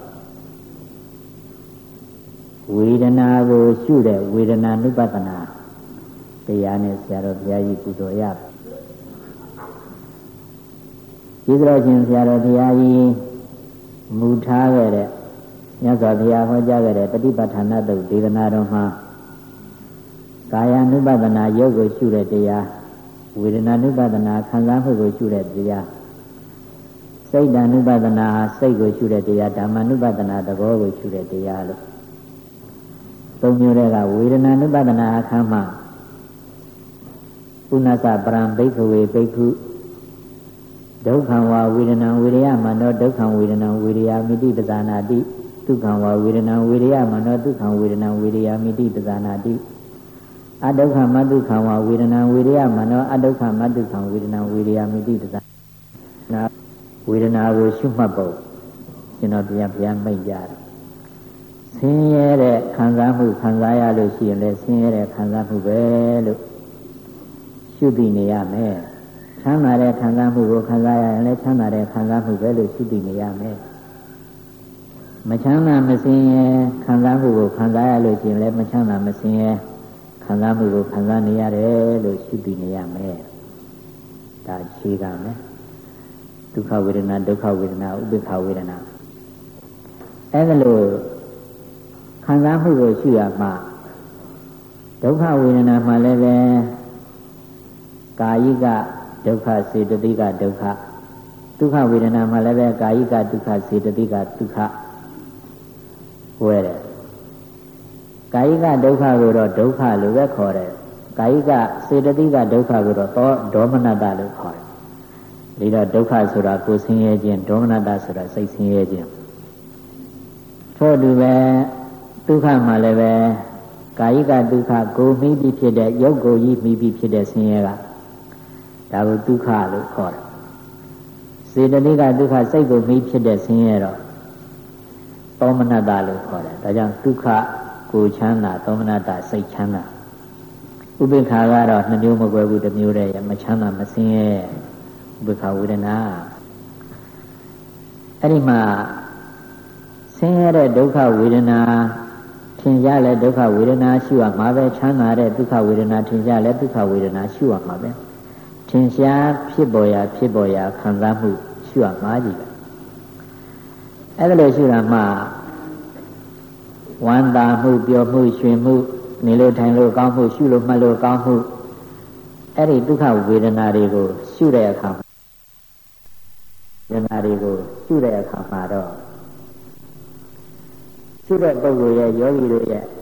ဝေဒနာကိုရှုတဲ့ဝေဒနာနုပဒနာတရားနဲ့ဆရာတော်ဘုရားကြီးပူဇော်ရဒီလိုချင်းဆရာတော်ဘုရားကြီးမူထားခဲ့တဲ့မြတ်စွာဘုရားဟောကြားခဲ့တဲ့တတိပဋ္ဌာနသုတ်ဒေသနာတော်မှာကာယ ानु ပဒနာယုတ်ကိုရှုတဲ့တရားဝေဒနာ ानु ပဒနာခံစားမှုကိုရှုတဲ့တရားစိတ် ानु ပဒနာစိတ်ကိုရှုတဲ့တရားဓမ္မ ानु ပဒနာသဘောကိုရှုတဲ့တရားလို့သုံးမျိုးတွေကဝေဒနာ ानु ပဒနာအခါမှာပုဏ္ဏစပရံဘိက္ခဝေဘိက္ခုဒုက္ခံဝဝေဒနာဝေရိယမနောဒုက္ခံဝေဒနာဝေရိယမိတိပဇာနာတိဒုက္ခံဝဝေဒနာဝေရိယမနောဒုက္ခံဝေဒနာဝေရိယမိတိပဇာနာတိအဒုက္ခမဒုက္ခံဝဝေဒနာဝေရိယမနောအဒုက္ခမဒုက္ခံဝေဒနာဝေရိယမိတိပဇာနာဝေဒနာကိုရှုမှတ်ဖို့ကျွန်တော်ပြန်ပြန်မိတ်ကြတယ်ဆင်းရဲတဲ့ခံစားမှုခံစားရလို့ရှိရင်လည်းဆင်းရဲတဲ့ခံစားမှုပဲလို့ရှုသိနေရမယ်ချမ်းသာတဲ့ခံစားမှုကိုခံစားရရင်လည်းချမ်းသာတဲ့ခံစားမှုပဲလို့ရှုသိနေရမယ်မချမ်းသာမစင်ရဲခံစားမှုကိုခံစားရလို့ရှိရင်လည်းမချမ်းသာမစင်ရဲခံစားမှုကိုခံစားနေရတယ်လို့ရှုသိနေရမယ်ဒါခြေကမယ်ဒုက္ခဝေဒနာဒုက္ခဝေဒနာဥပေက္ခဝေဒနာအဲဒါလို့ခံစားမှုကိုရှုရမှာဒုက္ခဝေဒနာမှာလည်းပဲကာယိကဒုက္ခစေတသိကဒုက္ခဒုက္ခဝေဒနာမှာလည်းပဲကာယိကဒုက္ခစေတသိကဒုက္ခဝဲတယ်ကာယိကဒုက္ခကိုတော့ဒုက္ခလို့ပဲခေါ်တယ်ကာယိကစေတသိကဒုက္ခကိုတော့သောဒေါမနတလို့ခေါ်တယ်ဒါတော့ဒုက္ခဆိုတာကိုယ်ဆင်းရဲခြင်းဒေါမနတဆိုတာစိတ်ဆင်းရဲခြင်းထို့တူပဲဒုက္ခမှာလည်းပဲကာယိကဒုက္ခကိုမိပြီးဖြစ်တဲ့ရုပ်ကိုယ်ကြီးမိပြီးဖြစ်တဲ့ဆင်းရဲကဒါကိုဒုက္ခလို့ခေါ်တယ်စေတသိကဒုက္ခစိတ်ကိုမိဖြစ်တဲ့ဆင်းရဲတော့သောမနတလို့ခေါ်တယ်ဒါကြောင့်ဒုက္ခကိုချမ်းသာသောမနတစိတ်ချမ်းသာဥပေက္ခကတော့နှမျိုးမကွဲဘူးတစ်မျိုးတည်းမချမ်းသာမဆင်းရဲဥပေက္ခဝေဒနာအဲ့ဒီမှာဆင်းရဲတဲ့ဒုက္ခဝေဒနာထင်ရှားလဲဒုက္ခဝေဒနာရှိရမှာပဲချမ်းသာတဲ့ဒုက္ခဝေဒနာထင်ရှားလဲဒုက္ခဝေဒနာရှိရမှာပဲထင်ရှားဖြစ်ပေါ်ရာဖြစ်ပေါ်ရာခံစားမှုရှိရမှာကြီးပဲအဲ့ဒါလို့ရှိတာမှဝမ်းသာမှုပျော်မှုရွှင်မှုနေလို့ထိုင်လို့ကောင်းမှုရှုလို့မှတ်လို့ကောင်းမှုအဲ့ဒီဒုက္ခဝေဒနာတွေကိုရှုတဲ့အခါဝေဒနာတွေကိုရှုတဲ့အခါမှာတော့ရှုတဲ့ပုဂ္ဂိုလ်ရဲ့ယောဂီတို့ရဲ့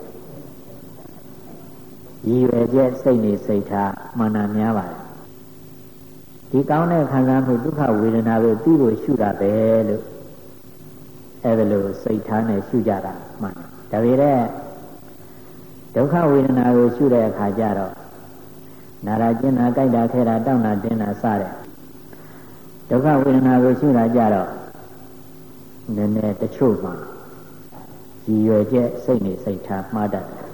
ရည်ရွယ်ချက်စိတ်နေစိတ်ထားမှန်တာများပါတယ်ဒီကောင်းတဲ့ခံစားမှုဒုက္ခဝေဒနာကိုသိဖို့ရှုတာပဲလို့အဲ့ဒါလို့စိတ်ထားနဲ့ရှုကြတာမှန်တယ်ဒါပေမဲ့ဒုက္ခဝေဒနာကိုရှုတဲ့အခါကျတော့နာရာကျင်နာကြိုက်တာခဲတာတောင်းတာတင်းတာစတဲ့ဒုက္ခဝေဒနာကိုရှုတာကြတော့နည်းနည်းတချို့မှာရည်ရွယ်ချက်စိတ်နေစိတ်ထားမှားတတ်တယ်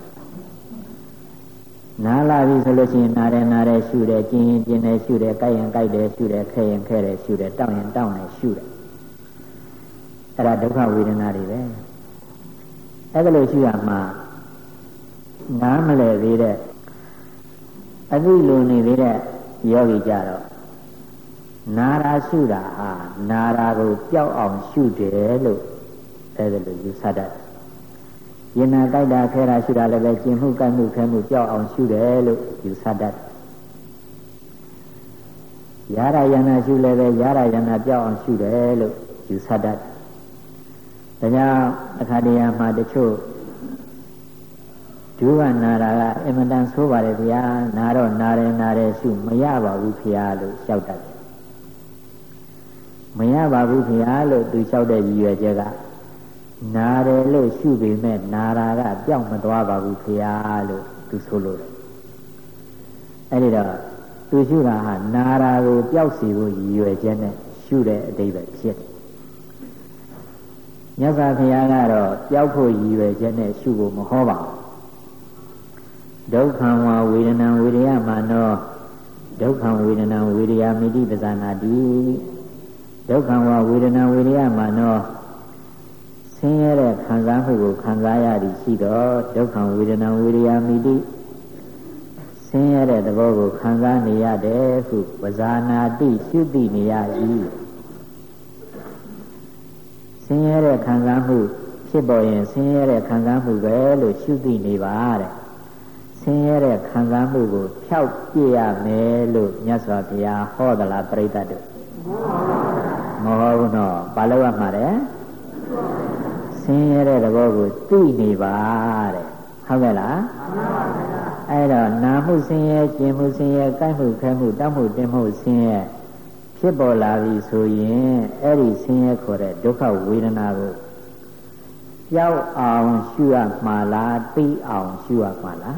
နာလာပြီဆိုလို့ရှိရင်နာတယ်နာတယ်ရှုတယ်ကျင်ရင်ကျင်တယ်ရှုတယ်ကြိုက်ရင်ကြိုက်တယ်ရှုတယ်ခဲရင်ခဲတယ်ရှုတယ်တောင်းရင်တောင်းတယ်ရှုတယ်အဲ့ဒါဒုက္ခဝေဒနာတွေပဲအဲ့ဒါလို့ရှုရမှာနားမလဲသေးတဲ့အသိလိုနေသေးတဲ့ယောဂီကြတော့နာရာရှုတာဟာနာရာကိုပျောက်အောင်ရှုတယ်လို့အဲ့ဒါလို့ယူဆတတ်ယနာကြိုက်တာခဲတာရှုတာလည်းပဲကျင်မှုကြိုက်မှုခဲမှုပျောက်အောင်ရှုတယ်လို့ယူဆတတ်ရာရယနာရှုလည်းပဲရာရယနာပျောက်အောင်ရှုတယ်လို့ယူဆတတ်ဒါကြောင့်အခါတရံမှာတချို့ဒုဝနာရာကအင်မတန်ဆိုးပါတယ်ဗျာနာတော့နာတယ်နာတယ်ရှုမရပါဘူးဗျာလို့လျှောက်တတ်တယ်မရပါဘူးဗျာလို့သူလျှောက်တဲ့ရည်ရွယ်ချက်ကနာတယ်လို့ရှုပေမဲ့နာရာကပျောက်မသွားပါဘူးဗျာလို့သူဆိုလို့တယ်အဲ့ဒီတော့သူရှုတာဟာနာရာကိုပျောက်စီဖို့ရည်ရွယ်ချက်နဲ့ရှုတဲ့အဓိပ္ပာယ်ဖြစ်တယ်မြတ်စွာဘုရားကတော့ပျောက်ဖို့ရည်ရွယ်ချက်နဲ့ရှုဖို့မဟောပါဘူးဒုက္ခံဝဝေဒနာဝေဒယမနောဒုက္ခံဝေဒနာဝေဒယမိတိပဇာနာတိဒုက္ခံဝဝေဒနာဝေဒယမနောဆင်းရဲတဲ့ခံစားမှုကိုခံစားရသည်ရှိတော့ဒုက္ခံဝေဒနာဝေဒယမိတိဆင်းရဲတဲ့သဘောကိုခံစားနေရတယ်ဟုပဇာနာတိရှုသိနေရ၏ဆင်းရဲတဲ့ခံစားမှုဖြစ်ပေါ်ရင်ဆင်းရဲတဲ့ခံစားမှုပဲလို့ရှုသိနေပါတဲ့ဆင်းရဲတဲ့ခံစားမှုကိုဖြောက်ပြရမယ်လို့မြတ်စွာဘုရားဟောသလားပြိတ္တတို့မဟုတ်ဘူးနော်ဘာလို့ရမှာလဲဆင်းရဲတဲ့သဘောကိုသိနေပါတဲ့ဟုတ်ကဲ့လားအဲ့တော့နာမှုဆင်းရဲကျင်မှုဆင်းရဲကြိုက်မှုခဲမှုတောက်မှုတင်းမှုဆင်းရဲဖြစ်ပေါ်လာပြီဆိုရင်အဲ့ဒီဆင်းရဲခေါ်တဲ့ဒုက္ခဝေဒနာကိုကြောက်အောင်ရှုရမှာလားသိအောင်ရှုရမှာလား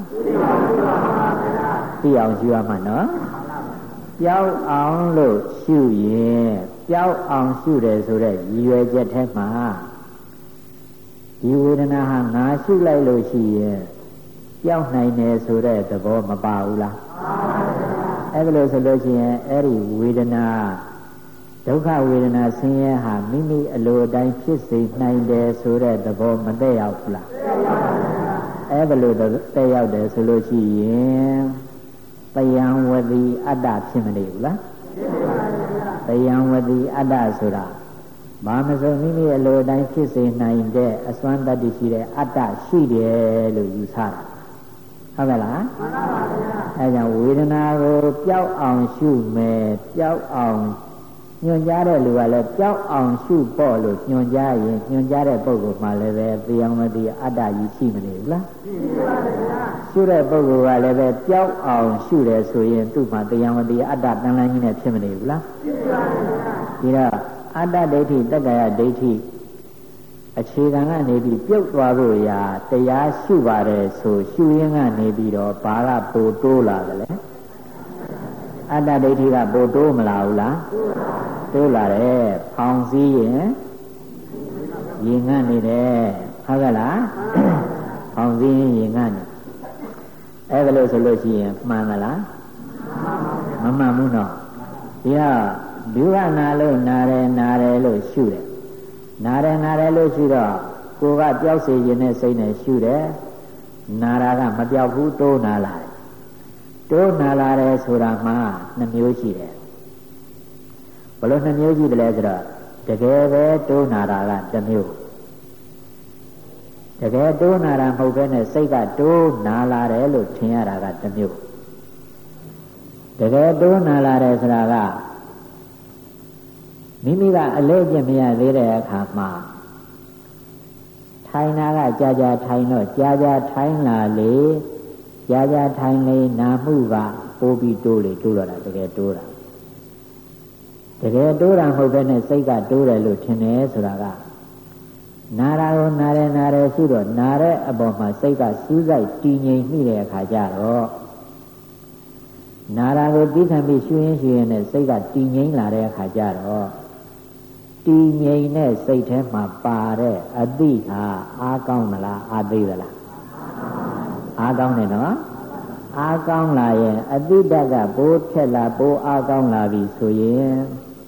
သိအောင်ရှုရမှာနော်ကြောက်အောင်လို့ရှုရင်ကြောက်အောင်ရှုတယ်ဆိုတဲ့ရည်ရွယ်ချက်ထဲမှာဒီဝေဒနာဟာငါရှုလိုက်လို့ရှိရင်ကြောက်နိုင်တယ်ဆိုတဲ့သဘောမပါဘူးလားအဲ့ဒါလို့ဆိုလို့ရှိရင်အဲ့ဒီဝေဒနာဒုက္ခဝေဒနာဆင်းရဲဟာမိမိအလိုအတိုင်းဖြစ်စေနိုင်တယ်ဆိုတဲ့သဘောမသက်ရောက်ဘူးလားအဲ့ဒါလို့သက်ရောက်တယ်ဆိုလို့ရှိရင်တယံဝတိအတ္တဖြစ်မနေဘူးလားတယံဝတိအတ္တဆိုတာဘာမဆိုမိမိအလိုအတိုင်းဖြစ်စေနိုင်တဲ့အစွမ်းတတ္တိရှိတဲ့အတ္တရှိတယ်လို့ယူဆတာဟုတ်ကဲ့လားမှန်ပါပါဗျာအဲကြောင့်ဝေဒနာကိုပျောက်အောင်ရှုမယ်ပျောက်အောင်ညွှန်ကြားတဲ့လူကလည်းပျောက်အောင်ရှုပေါ့လို့ညွှန်ကြားရင်ညွှန်ကြားတဲ့ပုဂ္ဂိုလ်မှလည်းပဲသေအောင်မသိအတ္တကြီးရှိမနေဘူးလားရှိပါပါဗျာရှုတဲ့ပုဂ္ဂိုလ်ကလည်းပဲပျောက်အောင်ရှုတယ်ဆိုရင်သူ့မှာသေအောင်မသိအတ္တတန်လန်းကြီးနဲ့ဖြစ်မနေဘူးလားရှိပါပါဗျာဒါတော့အတ္တဒိဋ္ဌိတက္ကရာဒိဋ္ဌိအခြေခံကနေပြီးပြုတ်သွားဖို့ရာတရားရှုပါတယ်ဆိုရှုရင်းကနေပြီးတော့ဘာကပိုတိုးလာတယ်လဲအတ္တဒိဋ္ဌိကပိုတိုးမလာဘူးလားတိုးလာတယ်ဖောင်စည်းရင်ရင်ငတ်နေတယ်ဟုတ်ကဲ့လားဖောင်စည်းရင်ရင်ငတ်နေအဲ့ဒါလို့ဆိုလို့ရှိရင်မှန်သလားမမှန်ဘူးနော်ဒီကဒုက္ခနာလို့နာတယ်နာတယ်လို့ရှုတယ်နာတယ်နာတယ်လို့ရှုတော့ကိုယ်ကပျောက်စေခြင်းနဲ့စိတ်နဲ့ရှုတယ်နာတာကမပျောက်ဘူးတိုးနာလာတယ်တိုးနာလာတယ်ဆိုတာမှနှမျိုးရှိတယ်ဘယ်လိုနှမျိုးရှိတယ်လဲဆိုတော့တကယ်ပဲတိုးနာတာကတစ်မျိုးတကယ်တိုးနာတာမဟုတ်ဘဲနဲ့စိတ်ကတိုးနာလာတယ်လို့ထင်ရတာကတစ်မျိုးတကယ်တိုးနာလာတယ်ဆိုတာကမိမိကအလဲကျင့်မရသေးတဲ့အခါမှာထိုင်တာကကြာကြာထိုင်တော့ကြာကြာထိုင်လာလေကြာကြာထိုင်လေနာမှုကပိုးပြီးတိုးလေတိုးတော့တာတကယ်တိုးတာတကယ်တိုးတာမဟုတ်ဘဲနဲ့စိတ်ကတိုးတယ်လို့ထင်တယ်ဆိုတာကနာတာကိုနာတယ်နာတယ်ရှိတော့နာတဲ့အပေါ်မှာစိတ်ကစူးစိုက်တည်ငြိမ်မိတဲ့အခါကျတော့နာရာကိုသိခံပြီးရှုရင်းရှုရင်းနဲ့စိတ်ကတည်ငြိမ်လာတဲ့အခါကျတော့တည်ငြိမ်တဲ့စိတ်ထဲမှာပါတဲ့အသိဟာအားကောင်းသလားအားသေးသလားအားကောင်းတယ်နော်အားကောင်းလာရင်အတိတကပိုးထက်လာပိုးအားကောင်းလာပြီဆိုရင်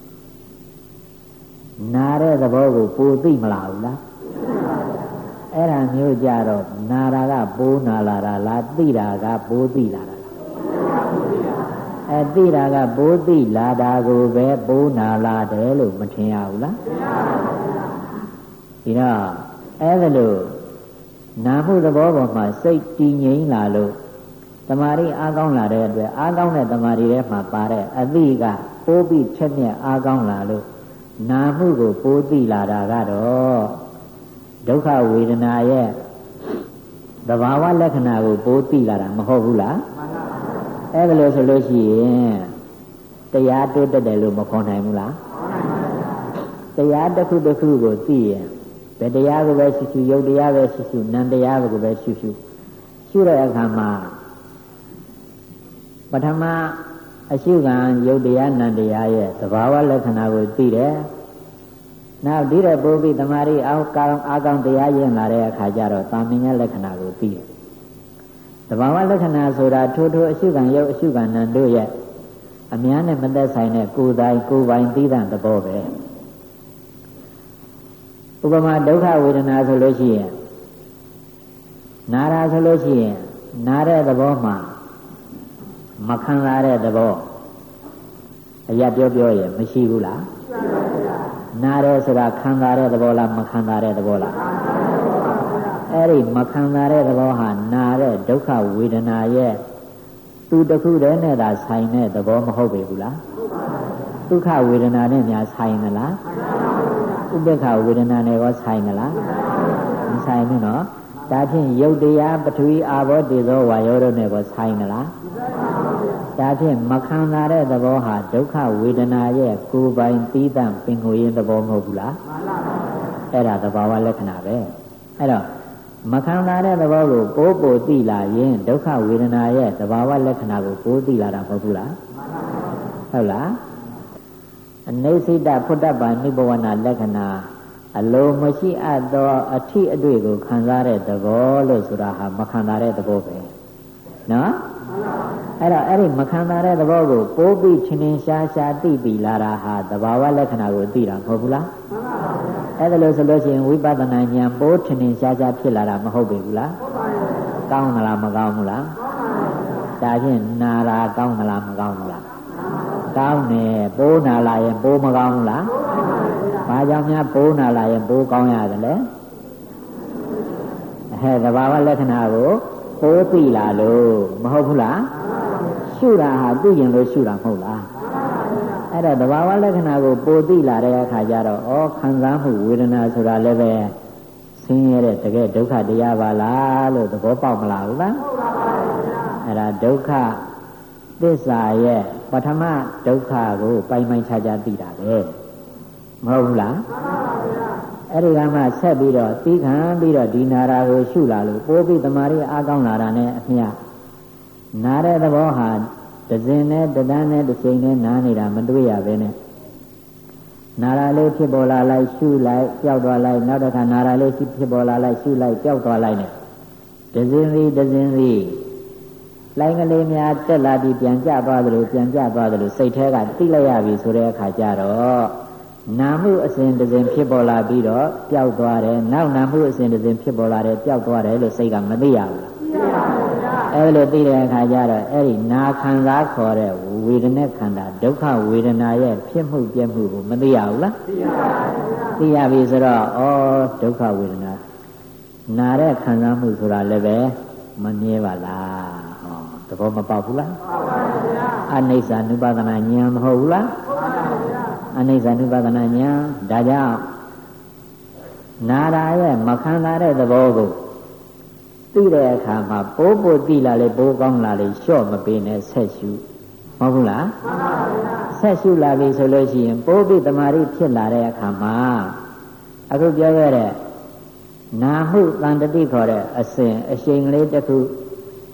နာတဲ့သဘောကိုပိုးသိမလားဘူးလားအဲ့ဒါမျိုးကြတော့နာတာကပိုးနာလာတာလားသိတာကပိုးသိလာတာလားအဲသိတာကပိုးသိလာတာကိုပဲပိုးနာလာတယ်လို့မထင်ရဘူးလားဒီတော့အဲ့ဒါလို့နာမှုသဘောပေါ်မှာစိတ်တည်ငြိမ်လာလို့တမာရီအားကောင်းလာတဲ့အတွက်အားကောင်းတဲ့တမာရီထဲမှာပါတဲ့အသိကပိုးပြီးချက်မြက်အားကောင်းလာလို့နာမှုကိုပိုးသိလာတာကတော့ဒုက္ခဝေဒနာရဲ့သဘာဝလက္ခဏာကိုပိုးသိလာတာမဟုတ်ဘူးလားအဲ့ဒါလို့ဆိုလို့ရှိရင်တရားတိုးတက်တယ်လို့မခေါ်နိုင်ဘူးလားတရားတစ်ခုတစ်ခုကိုသိရင်ဘယ်တရားကိုပဲရှုရှုယုတ်တရားပဲရှုရှုနံတရားကိုပဲရှုရှုရှုတဲ့အခါမှာပထမအရှုခံယုတ်တရားနံတရားရဲ့သဘာဝလက္ခဏာကိုသိတယ်။နောက်ဒီတဲ့ပုဂ္ဂိတမာရီအောက်ကောင်းအာကောင်းတရားရင်လာတဲ့အခါကျတော့သာမညလက္ခဏာကိုသိတယ်။သဘာဝလက္ခဏာဆိုတာထိုးထိုးအရှုခံယုတ်အရှုခံနံတို့ရဲ့အများနဲ့မသက်ဆိုင်တဲ့ကိုယ်တိုင်ကိုယ်ပိုင်သိတဲ့သဘောပဲ။ဥပမာဒုက္ခဝေဒနာဆိုလို့ရှိရင်နာရာဆိုလို့ရှိရင်နာတဲ့သဘောမှာမခံစားတဲ့သဘောအရာပြောပြောရင်မရှိဘူးလားနာရဲဆိုတာခံစားတဲ့သဘောလားမခံစားတဲ့သဘောလားအဲ့ဒီမခံစားတဲ့သဘောဟာနာတဲ့ဒုက္ခဝေဒနာရဲ့သူတစ်ခုတည်းနဲ့သာဆိုင်တဲ့သဘောမဟုတ်ပေဘူးလားဒုက္ခဝေဒနာနဲ့များဆိုင်သလားဥပေက္ခဝေဒနာနဲ့ရောဆိုင်သလားမဆိုင်ဘူးနော်ဒါဖြင့်ယုတ်တရားပထဝီအာဘောတေဇောဝါယောတို့နဲ့ရောဆိုင်သလားဒါဖြင့်မခံစားတဲ့သဘောဟာဒုက္ခဝေဒနာရဲ့ကိုယ်ပိုင်သီးသန့်ပင်ကိုယ်ရင်သဘောမဟုတ်ဘူးလားအဲ့ဒါသဘာဝလက္ခဏာပဲအဲ့တော့မခံစားတဲ့သဘောကိုပိုးပို့သိလာရင်ဒုက္ခဝေဒနာရဲ့သဘာဝလက္ခဏာကိုပိုးသိလာတာမဟုတ်ဘူးလားဟုတ်လားအနိစ္စတဖုတ္တပနိဘဝနာလက္ခဏာအလိုမရှိအပ်သောအထိအတွေ့ကိုခံစားတဲ့သဘောလို့ဆိုတာဟာမခံစားတဲ့သဘောပဲနော်အဲ့တော့အဲ့ဒီမခံစားတဲ့သဘောကိုပိုးပြီးချင်းချင်းရှားရှားသိပြီးလာတာဟာသဘာဝလက္ခဏာကိုသိတာမဟုတ်ဘူးလားအဲ့ဒါလို့ဆိုလို့ရှိရင်ဝိပဿနာဉာဏ်ပိုးချင်းချင်းရှားရှားဖြစ်လာတာမဟုတ်ပြီဘူးလားကောင်းသလားမကောင်းဘူးလားဒါဖြင့်နာတာကောင်းသလားမကောင်းဘူးလားကောင်းတယ်ပိုးနာလာရင်ပိုးမကောင်းဘူးလားဘာကြောင့်များပိုးနာလာရင်ပိုးကောင်းရတယ်လဲအဲသဘာဝလက္ခဏာကိုပိုးသိလာလို့မဟုတ်ဘူးလားရှုတာဟာသိရင်လို့ရှုတာမဟုတ်လားအဲ့တော့သဘာဝလက္ခဏာကိုပိုသိလာတဲ့အခါကျတော့ဩခံစားမှုဝေဒနာဆိုတာလည်းပဲဆင်းရဲတဲ့တကယ်ဒုက္ခတရားပါလားလို့သဘောပေါက်မလားဘူးလားအဲ့ဒါဒုက္ခသစ္စာရဲ့ပထမဒုက္ခကိုပိုင်ပိုင်ခြားခြားသိတာပဲမဟုတ်ဘူးလားအဲ့ဒီကမှဆက်ပြီးတော့သိခံပြီးတော့ဒီနာရာကိုရှုလာလို့ပိုးပြီးတမာရီအားကောင်းလာတာနဲ့အမျှနာတဲ့သဘောဟာတစင်နဲ့တဒန်းနဲ့တစ်ချိန်နဲ့နားနေတာမတွေ့ရပဲနဲ့နာရာလေးဖြစ်ပေါ်လာလိုက်ရှုလိုက်ကြောက်သွားလိုက်နောက်တစ်ခါနာရာလေးဖြစ်ပေါ်လာလိုက်ရှုလိုက်ကြောက်သွားလိုက်နဲ့တစင်စီတစင်စီလိုင်းကလေးများတက်လာပြီးပြန်ကျသွားသလိုပြန်ကျသွားသလိုစိတ်ထဲကသိလိုက်ရပြီဆိုတဲ့အခါကျတော့နာမှုအစဉ်တစ်စဉ်ဖြစ်ပေါ်လာပြီးတော့ပျောက်သွားတယ်နောက်နာမှုအစဉ်တစ်စဉ်ဖြစ်ပေါ်လာတယ်ပျောက်သွားတယ်လို့စိတ်ကမသိရဘူးအဲ့လိုသိတဲ့အခါကျတော့အဲ့ဒီနာခံစားခေါ်တဲ့ဝေဒနာခန္ဓာဒုက္ခဝေဒနာရဲ့ဖြစ်မှုပြည့်မှုကိုမသိရဘူးလားသိရပြီဆိုတော့ဩဒုက္ခဝေဒနာနာတဲ့ခံစားမှုဆိုတာလည်းပဲမမြဲပါလားဟောသဘောမပေါက်ဘူးလားအနိစ္စ ानु ပဒနာဉာဏ်မဟုတ်ဘူးလားအနိစ္စ ानु ပဒနာဉာဏ်ဒါကြောင့်နာရာရဲ့မခံစားတဲ့သဘောကိုသိတဲ့အခါမှာပိုးပိုးသိလာလေပိုးကောင်းလာလေလျှော့မပေးနဲ့ဆက်ရှုမဟုတ်ဘူးလားဆက်ရှုလာပြီဆိုလို့ရှိရင်ပိုးပြီးတမာရီဖြစ်လာတဲ့အခါမှာအခုပြောရတဲ့နာမှုတန်တတိခေါ်တဲ့အစဉ်အရှိန်လေးတစ်ခု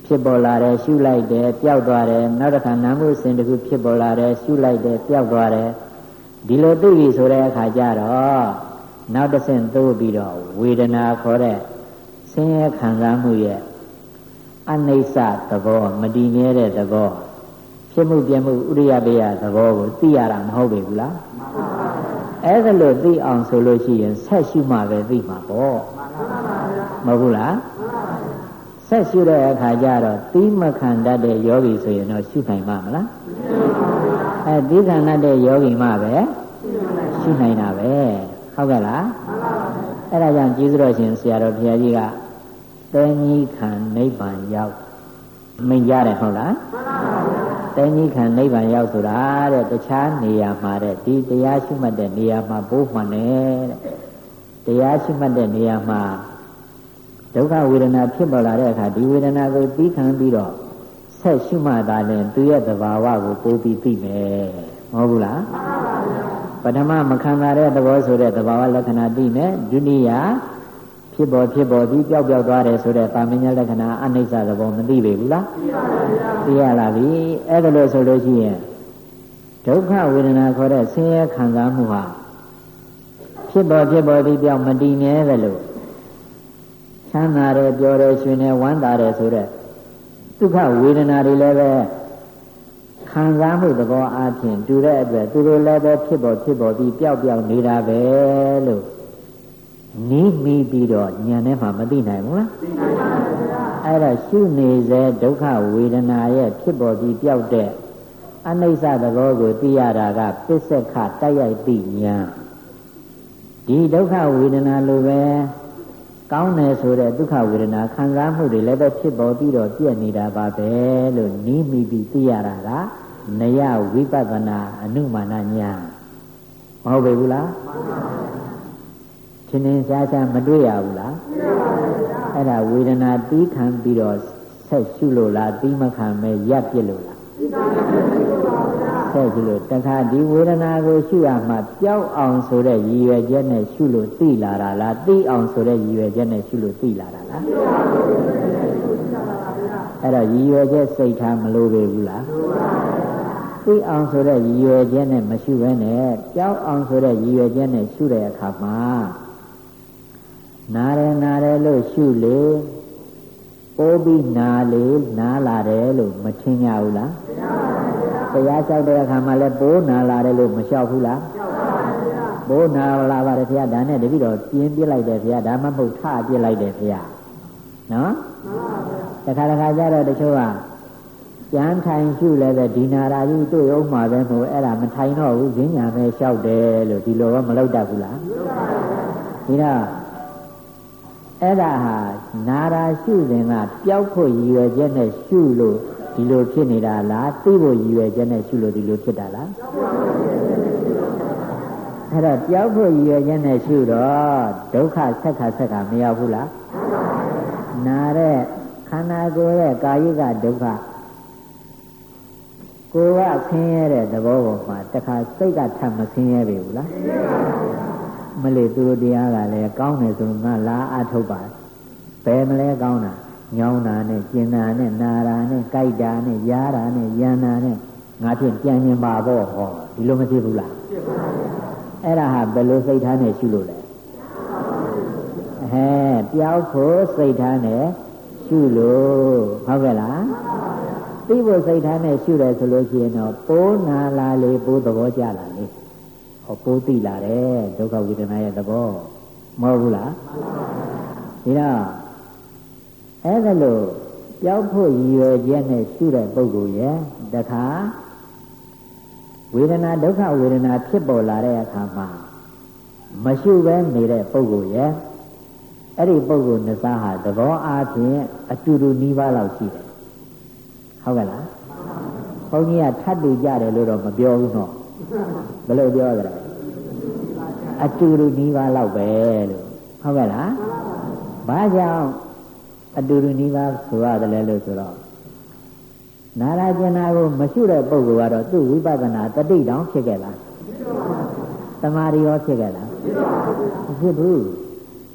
ဖြစ်ပေါ်လာတယ်ရှုလိုက်တယ်ပျောက်သွားတယ်နောက်တစ်ခါနာမှုစဉ်တစ်ခုဖြစ်ပေါ်လာတယ်ရှုလိုက်တယ်ပျောက်သွားတယ်ဒီလိုသိပြီဆိုတဲ့အခါကျတော့နောက်တစ်ဆင့်သို့ပြီးတော့ဝေဒနာခေါ်တဲ့ဆင်းရဲခံစားမှုရဲ့အနိစ္စသဘောမတည်မြဲတဲ့သဘောဖြစ်မှုပြမှုဥရိယပေယသဘောကိုသိရတာမဟုတ်ပေဘူးလားအဲ့ဒါလို့သိအောင်ဆိုလို့ရှိရင်ဆက်ရှုမှပဲသိမှာပေါ့မဟုတ်ဘူးလားဆက်ရှုတဲ့အခါကျတော့သီးမခံတတ်တဲ့ယောဂီဆိုရင်တော့ရှုနိုင်မှာမလားအဲသီးခံတတ်တဲ့ယောဂီမှပဲရှုနိုင်တာပဲဟုတ်ကဲ့လားအဲ့ဒါကြောင့်ကျေးဇူးတော်ရှင်ဆရာတော်ဘုရားကြီးကတဲကြီးခံနိဗ္ဗာန်ရောက်မိန့်ရတယ်ဟုတ်လားတဲကြီးခံနိဗ္ဗာန်ရောက်ဆိုတာတဲ့တခြားနေရာမှာတဲ့ဒီတရားရှုမှတ်တဲ့နေရာမှာဘိုးမှန်တယ်တဲ့တရားရှုမှတ်တဲ့နေရာမှာဒုက္ခဝေဒနာဖြစ်ပေါ်လာတဲ့အခါဒီဝေဒနာကိုသိခံပြီးတော့ဆက်ရှုမှတ်တာနဲ့သူရဲ့သဘာဝကိုပိုးပြီးသိမယ်မဟုတ်ဘူးလားပထမမခံစားတဲ့သဘောဆိုတဲ့သဘာဝလက္ခဏာသိမယ်ဒုတိယဖြစ်ပေါ်ဖြစ်ပေါ်ပြီးပျောက်ပျောက်သွားတယ်ဆိုတဲ့ပါမဉ္ဇလက္ခဏာအနိစ္စသဘောမသိပေဘူးလားသိရလားပြီအဲ့ဒါလို့ဆိုလို့ရှိရင်ဒုက္ခဝေဒနာခေါ်တဲ့ဆင်းရဲခံစားမှုဟာဖြစ်ပေါ်ဖြစ်ပေါ်ပြီးပျောက်မတည်မြဲတယ်လို့ချမ်းသာတယ်ပျော်တယ်ရွှင်တယ်ဝမ်းသာတယ်ဆိုတဲ့ဒုက္ခဝေဒနာတွေလည်းပဲခံစားမှုသဘောအားဖြင့်တူတဲ့အတွက်သူတို့လည်းပဲဖြစ်ပေါ်ဖြစ်ပေါ်ပြီးပျောက်ပျောက်နေတာပဲလို့နီးမိပြီးတော့ဉာဏ်ထဲမှာမသိနိုင်ဘူးလားသိနိုင်ပါဘူးဗျာအဲ့ဒါရှုနေစေဒုက္ခဝေဒနာရဲ့ဖြစ်ပေါ်ပြီးပျောက်တဲ့အနိစ္စသဘောကိုသိရတာကပစ္စက္ခတိုက်ရိုက်သိဉာဏ်ဒီဒုက္ခဝေဒနာလိုပဲကောင်းတယ်ဆိုတဲ့ဒုက္ခဝေဒနာခံစားမှုတွေလည်းပဲဖြစ်ပေါ်ပြီးတော့ပြည့်နေတာပါပဲလို့နီးမိပြီးသိရတာကနယဝိပဿနာအနုမာနဉာဏ်မဟုတ်ပေဘူးလားရှင်းရှင်းရှားရှားမတွေ့ရဘူးလားအဲ့ဒါဝေဒနာတီးခံပြီးတော့ဆက်ရှုလို့လားတီးမခံမဲ့ရပ်ပြစ်လို့လားဆက်ရှုလို့တခါဒီဝေဒနာကိုရှုရမှပျောက်အောင်ဆိုတဲ့ရည်ရွယ်ချက်နဲ့ရှုလို့သိလာတာလားသိအောင်ဆိုတဲ့ရည်ရွယ်ချက်နဲ့ရှုလို့သိလာတာလားအဲ့တော့ရည်ရွယ်ချက်စိတ်ထားမလိုပေဘူးလားသိအောင်ဆိုတဲ့ရည်ရွယ်ချက်နဲ့မရှုဘဲနဲ့ပျောက်အောင်ဆိုတဲ့ရည်ရွယ်ချက်နဲ့ရှုတဲ့အခါမှာနာတယ်နာတယ်လို့ရှုလေပိုးပြီးနာလေနာလာတယ်လို့မထင်ကြဘူးလားတရားလျှောက်တဲ့အခါမှာလည်းပိုးနာလာတယ်လို့မလျှောက်ဘူးလားပိုးနာလာပါတယ်ခင်ဗျာဒါနဲ့တပိတော့ပြင်းပြလိုက်တယ်ခင်ဗျာဒါမှမဟုတ်ထပြလိုက်တယ်ခင်ဗျာနော်တခါတခါကျတော့တချို့ကကျမ်းထိုင်ရှုလည်းပဲဒီနာရာကြီးတွေ့အောင်မှာပဲမို့အဲ့ဒါမထိုင်တော့ဘူးဈဉ္ညာပဲလျှောက်တယ်လို့ဒီလိုတော့မလုပ်တတ်ဘူးလားဒီတော့အဲ့ဒါဟာနာရာရှုစဉ်ကပျောက်ဖို့ရည်ရွယ်ချက်နဲ့ရှုလို့ဒီလိုဖြစ်နေတာလားသိဖို့ရည်ရွယ်ချက်နဲ့ရှုလို့ဒီလိုဖြစ်တာလားအဲ့တော့ပျောက်ဖို့ရည်ရွယ်ချက်နဲ့ရှုတော့ဒုက္ခဆက်ခါဆက်ခါမရောက်ဘူးလားနာတဲ့ခန္ဓာကိုယ်ရဲ့ကာယကဒုက္ခကိုယ်ကဆင်းရဲတဲ့သဘောပေါ်မှာတခါစိတ်ကထပ်မဆင်းရဲပြီဘူးလားမလေသူတို့တရားကလည်းကောင်းတယ်ဆိုမှလာအထုတ်ပါဘယ်မလဲကောင်းတာညောင်းတာနဲ့ကျင်တာနဲ့နာတာနဲ့ကြိုက်တာနဲ့ရားတာနဲ့ယန္တာနဲ့ငါဖြင့်ကြံ့ရင်ပါပေါ့ဟောဒီလိုမဖြစ်ဘူးလားဖြစ်ပါဘူးအဲ့ဒါဟာဘယ်လိုစိတ်ထားနဲ့ရှုလို့လဲဟဲ့ပျောက်ဖို့စိတ်ထားနဲ့ရှုလို့ဟုတ်ကဲ့လားသိဖို့စိတ်ထားနဲ့ရှုတယ်ဆိုလို့ရှိရင်တော့ပိုးနာလာလေပိုးသဘောကျလာလေဟောပိုးသိလာတယ်ဒုက္ခဝေဒနာရဲ့သဘောမဟုတ်ဘူးလားဒီတော့အဲ့ဒါလို့ကြောက်ဖို့ရည်ရွယ်ချက်နဲ့ရှုတဲ့ပုဂ္ဂိုလ်ရဲ့တခါဝေဒနာဒုက္ခဝေဒနာဖြစ်ပေါ်လာတဲ့အခါမှာမရှုဘဲနေတဲ့ပုဂ္ဂိုလ်ရဲ့အဲ့ဒီပုဂ္ဂိုလ်နှစ်စားဟာသဘောအားဖြင့်အတူတူနီးပါးလောက်ရှိတယ်ဟုတ်ကဲ့လားဘုန်းကြီးကထပ်တူကြတယ်လို့တော့မပြောဘူးနော်ဘယ်လိုပြောကြလဲအတူတူနီးပါးလောက်ပဲလို့ဟုတ်ကဲ့လားဘာကြောင့်အတူတူနီးပါးဆိုရတယ်လဲလို့ဆိုတော့နာရကျင်နာကိုမရှုတဲ့ပုဂ္ဂိုလ်ကတော့သူ့ဝိပဿနာတတိတောင်ဖြစ်ခဲ့လားသမာဓိရောဖြစ်ခဲ့လားမဖြစ်ဘူး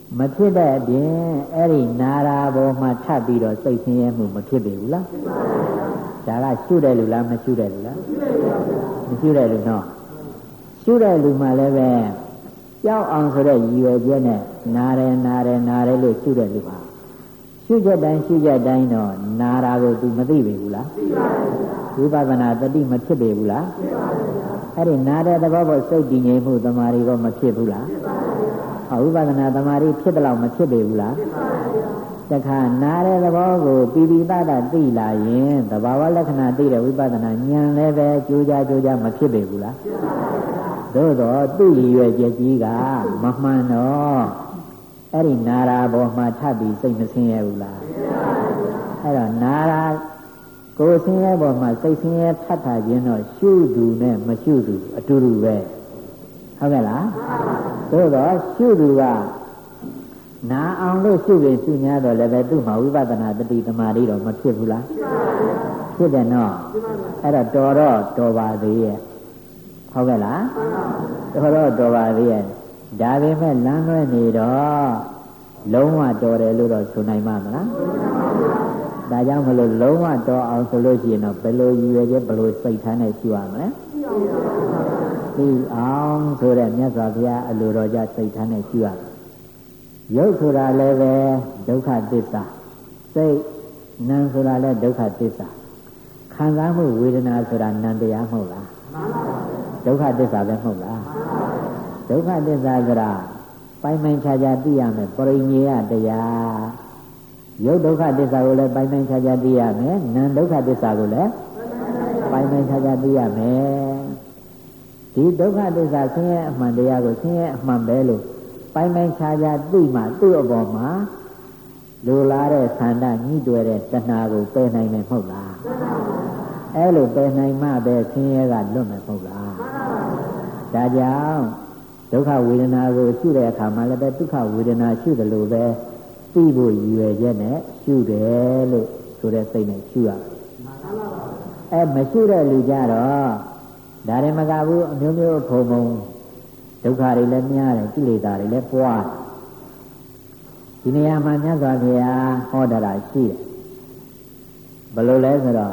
မဖြစ်တဲ့အပြင်အဲ့ဒီနာရာဘောမှာထပ်ပြီးတော့စိတ်ဆင်းရဲမှုမဖြစ်ပေဘူးလားဒါကရှုတဲ့လူလားမရှုတဲ့လူလားမရှုတဲ့လူနော်ရှုတဲ့လူမှလည်းပဲကြောက်အောင်ဆိုတဲ့ရည်ရွယ်ချက်နဲ့နာတယ်နာတယ်နာတယ်လို့ရှုတဲ့လူပါရှုချက်တိုင်းရှုချက်တိုင်းတော့နာရာကို तू မသိပေဘူးလားသိပါဘူးဝိပဿနာတတိမဖြစ်ပေဘူးလားဖြစ်ပါဘူးအဲ့ဒီနာတဲ့သဘောပေါ်စိတ်တည်ငြိမ်မှုတမာရီကမဖြစ်ဘူးလားဟောဝိပဿနာတမာရီဖြစ်တယ်လို့မဖြစ်ပေဘူးလားဖြစ်ပါဘူးတခါနာတဲ့သဘောကိုပိပိသတာသိလာရင်သဘာဝလက္ခဏာသိတဲ့ဝိပဿနာဉာဏ်လည်းပဲကြိုးကြားကြိုးကြားမဖြစ်ပေဘူးလားဖြစ်ပါဘူးသို့တော့သူ့ရည်ရွယ်ချက်ကြီးကမမှန်တော့အဲ့ဒီနာရာဘောမှာထပ်ပြီးစိတ်မဆင်းရဲဘူးလားအဲ့တော့နာရာကိုယ်ဆင်းရဲဘောမှာစိတ်ဆင်းရဲထပ်ထခြင်းတော့ရှုသူနဲ့မရှုသူအတူတူပဲဟုတ်ကဲ့လားသို့တော့ရှုသူကနာအောင်လို့ရှုရင်ရှု냐တော့လည်းပဲသူ့မှာဝိပဿနာတတိတမာတိတော့မဖြစ်ဘူးလားဖြစ်တယ်နော်အဲ့တော့တော်တော့တော်ပါသေးရဲ့ဟုတ်ကဲ့လားတော်တော့တော်ပါသေးရဲ့ဒါပေမဲ့လမ်းလွဲနေတော့လုံးဝတော်တယ်လို့တော့ဆိုနိုင်မှာမလားဒါကြောင့်မလို့လုံးဝတော်အောင်ဆိုလို့ရှိရင်တော့ဘယ်လိုရည်ရွယ်ချက်ဘယ်လိုစိတ်ထားနဲ့ရှုရမလဲသိအောင်ဆိုတဲ့မြတ်စွာဘုရားအလိုတော်ကြစိတ်ထားနဲ့ရှုရမယ်ရုပ်ဆိုတာလည်းပဲဒုက္ခသစ္စာစိတ်နာမ်ဆိုတာလည်းဒုက္ခသစ္စာခံစားမှုဝေဒနာဆိုတာနံတရားမဟုတ်လားဒုက္ခသစ္စာပဲမဟုတ်လားဒုက္ခသစ္စာဆိုတာပိုင်ပိုင်ခြားခြားသိရမယ်ပရိညေယတရားရုပ်ဒုက္ခသစ္စာကိုလည်းပိုင်ပိုင်ခြားခြားသိရမယ်နာမ်ဒုက္ခသစ္စာကိုလည်းပိုင်ပိုင်ခြားခြားသိရမယ်ဒီဒုက္ခသစ္စာဆင်းရဲအမှန်တရားကိုဆင်းရဲအမှန်ပဲလို့ပိုင်ပိုင်ခြားခြားသိမှသူ့အပေါ်မှာလိုလားတဲ့ဆန္ဒညှိတွယ်တဲ့တဏှာကိုပယ်နိုင်မယ်မဟုတ်လားအဲ့လိုပယ်နိုင်မှပဲဆင်းရဲကလွတ်မယ်မဟုတ်လားဒါကြောင့်ဒုက္ခဝေဒနာကိုရှုတဲ့အခါမှာလည်းပဲဒုက္ခဝေဒနာရှုတယ်လို့ပဲသိဖို့ရည်ရွယ်ချက်နဲ့ရှုတယ်လို့ဆိုတဲ့စိတ်နဲ့ရှုရအဲမရှုတဲ့လူကြတော့ဒါရင်မကဘူးအမျိုးမျိုးဖုံဖုံဒုက္ခတွေလည်းများတယ်ကိလေသာတွေလည်းပွားဒီနေရာမှာမြတ်စွာဘုရားဟောတာရှိတယ်ဘယ်လိုလဲဆိုတော့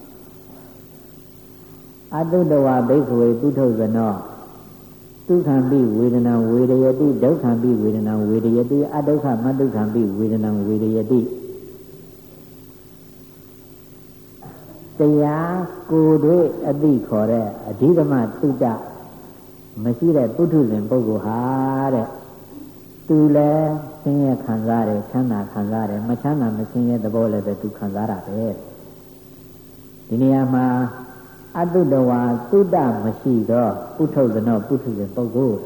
အတုတဝဘိက္ခဝေပုထုဇနောဒုက္ခံပိဝေဒနာဝေဒယတိဒုက္ခံပိဝေဒနာဝေဒယတိအဒုက္ခမဒုက္ခံပိဝေဒနာဝေဒယတိတရားကိုယ်တွေအသိခေါ်တဲ့အဓိကမတုတ္တမရှိတဲ့ပုထုဇဉ်ပုဂ္ဂိုလ်ဟာတဲ့သူလည်းဆင်းရဲခံစားတယ်ချမ်းသာခံစားတယ်မချမ်းသာမဆင်းရဲသဘောလည်းပဲသူခံစားတာပဲဒီနေရာမှာအတုတဝါတုတ္တမရှိတော့ပုထုဇနောပုထုဇဉ်ပုဂ္ဂိုလ်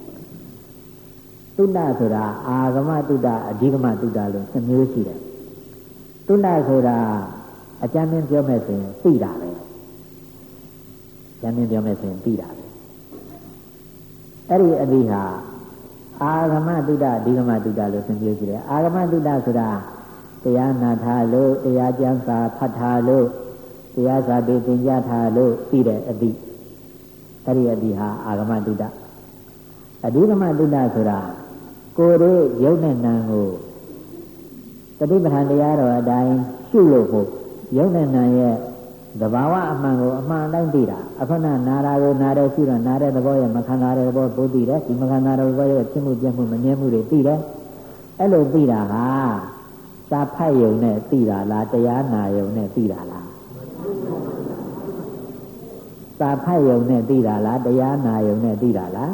တုတ္တဆိုတာအာဂမတုတ္တအဓိကမတုတ္တလို့နှစ်မျိုးရှိတယ်တုတ္တဆိုတာအကျဉ်းချင်းပြောမယ်ဆိုရင်သိတာပဲအကျဉ်းချင်းပြောမယ်ဆိုရင်သိတာပဲအဲ့ဒီအပြီးဟာအာဂမတုတ္တအဓိကမတုတ္တလို့နှစ်မျိုးရှိတယ်အာဂမတုတ္တဆိုတာတရားနာထားလို့တရားကျမ်းစာဖတ်ထားလို့တရားစာပေသင်ကြားထားလို့သိတဲ့အသည့်အဲ့ဒီအသည့်ဟာအာဂမတုတ္တအဓိကမတုတ္တဆိုတာကိုယ်ရဲ့ရုပ်နဲ့နာမ်ကိုတတိပဋ္ဌာန်တရားတော်အတိုင်းရှုလို့ဖို့ရုပ်နဲ့နာမ်ရဲ့သဘာဝအမှန်ကိုအမှန်တိုင်းသိတာအခုနနာရာကိုနာတဲ့ရှိတော့နာတဲ့သဘောရဲ့မခံစားတဲ့သဘောကိုသိတယ်ဒီမခံစားတဲ့သဘောရဲ့ဖြစ်မှုပြမှုမငြင်းမှုတွေသိတယ်အဲ့လိုသိတာဟာစာဖတ်ယုံနဲ့သိတာလားတရားနာယုံနဲ့သိတာလားစာဖတ်ယုံနဲ့သိတာလားတရားနာယုံနဲ့သိတာလား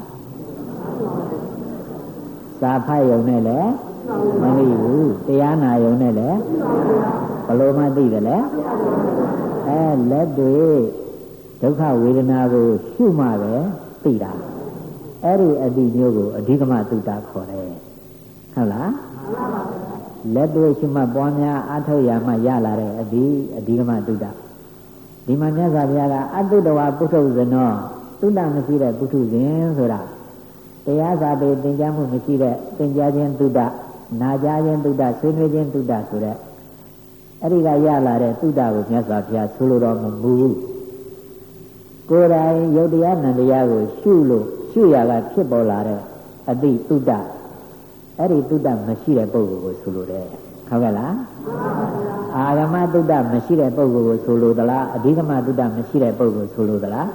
စာဖတ်ယုံနဲ့လည်းမသိဘူးတရားနာယုံနဲ့လည်းဘယ်လိုမှသိတယ်လဲအဲလက်တွေဒုက္ခဝေဒနာကိုရှုမှပဲသိတာအဲ့ဒီအတိမျိုးကိုအဓိကမတုတ္တခေါ်တယ်ဟုတ်လားလက်တွေရှုမှပွားများအထောက်ရမှရလာတဲ့အတိအဓိကမတုတ္တဒီမှာမြတ်စွာဘုရားကအတုတဝါပုထုဇနောတုတ္တမရှိတဲ့ပုထုဇဉ်ဆိုတာတရားစာပေသင်ကြားမှုမရှိတဲ့သင်ကြားခြင်းတုတ္တနာကြားခြင်းတုတ္တဆွေးနွေးခြင်းတုတ္တဆိုတဲ့အဲ့ဒီကရလာတဲ့တုတ္တကိုမြတ်စွာဘုရားဆိုလိုတော်မူဘူးကိုယ်တိုင်ယုတ်တရားနံတရားကိုရှုလို့ရှုရတာဖြစ်ပေါ်လာတဲ့အတိတုတ္တအဲ့ဒီတုဒ္ဒမရှိတဲ့ပုဂ္ဂိုလ်ကိုဆိုလိုတယ်ဟုတ်ကဲ့လားအာဂမတုဒ္ဒမရှိတဲ့ပုဂ္ဂိုလ်ကိုဆိုလိုသလားအဓိကမတုဒ္ဒမရှိတဲ့ပုဂ္ဂိုလ်ဆိုလိုသလား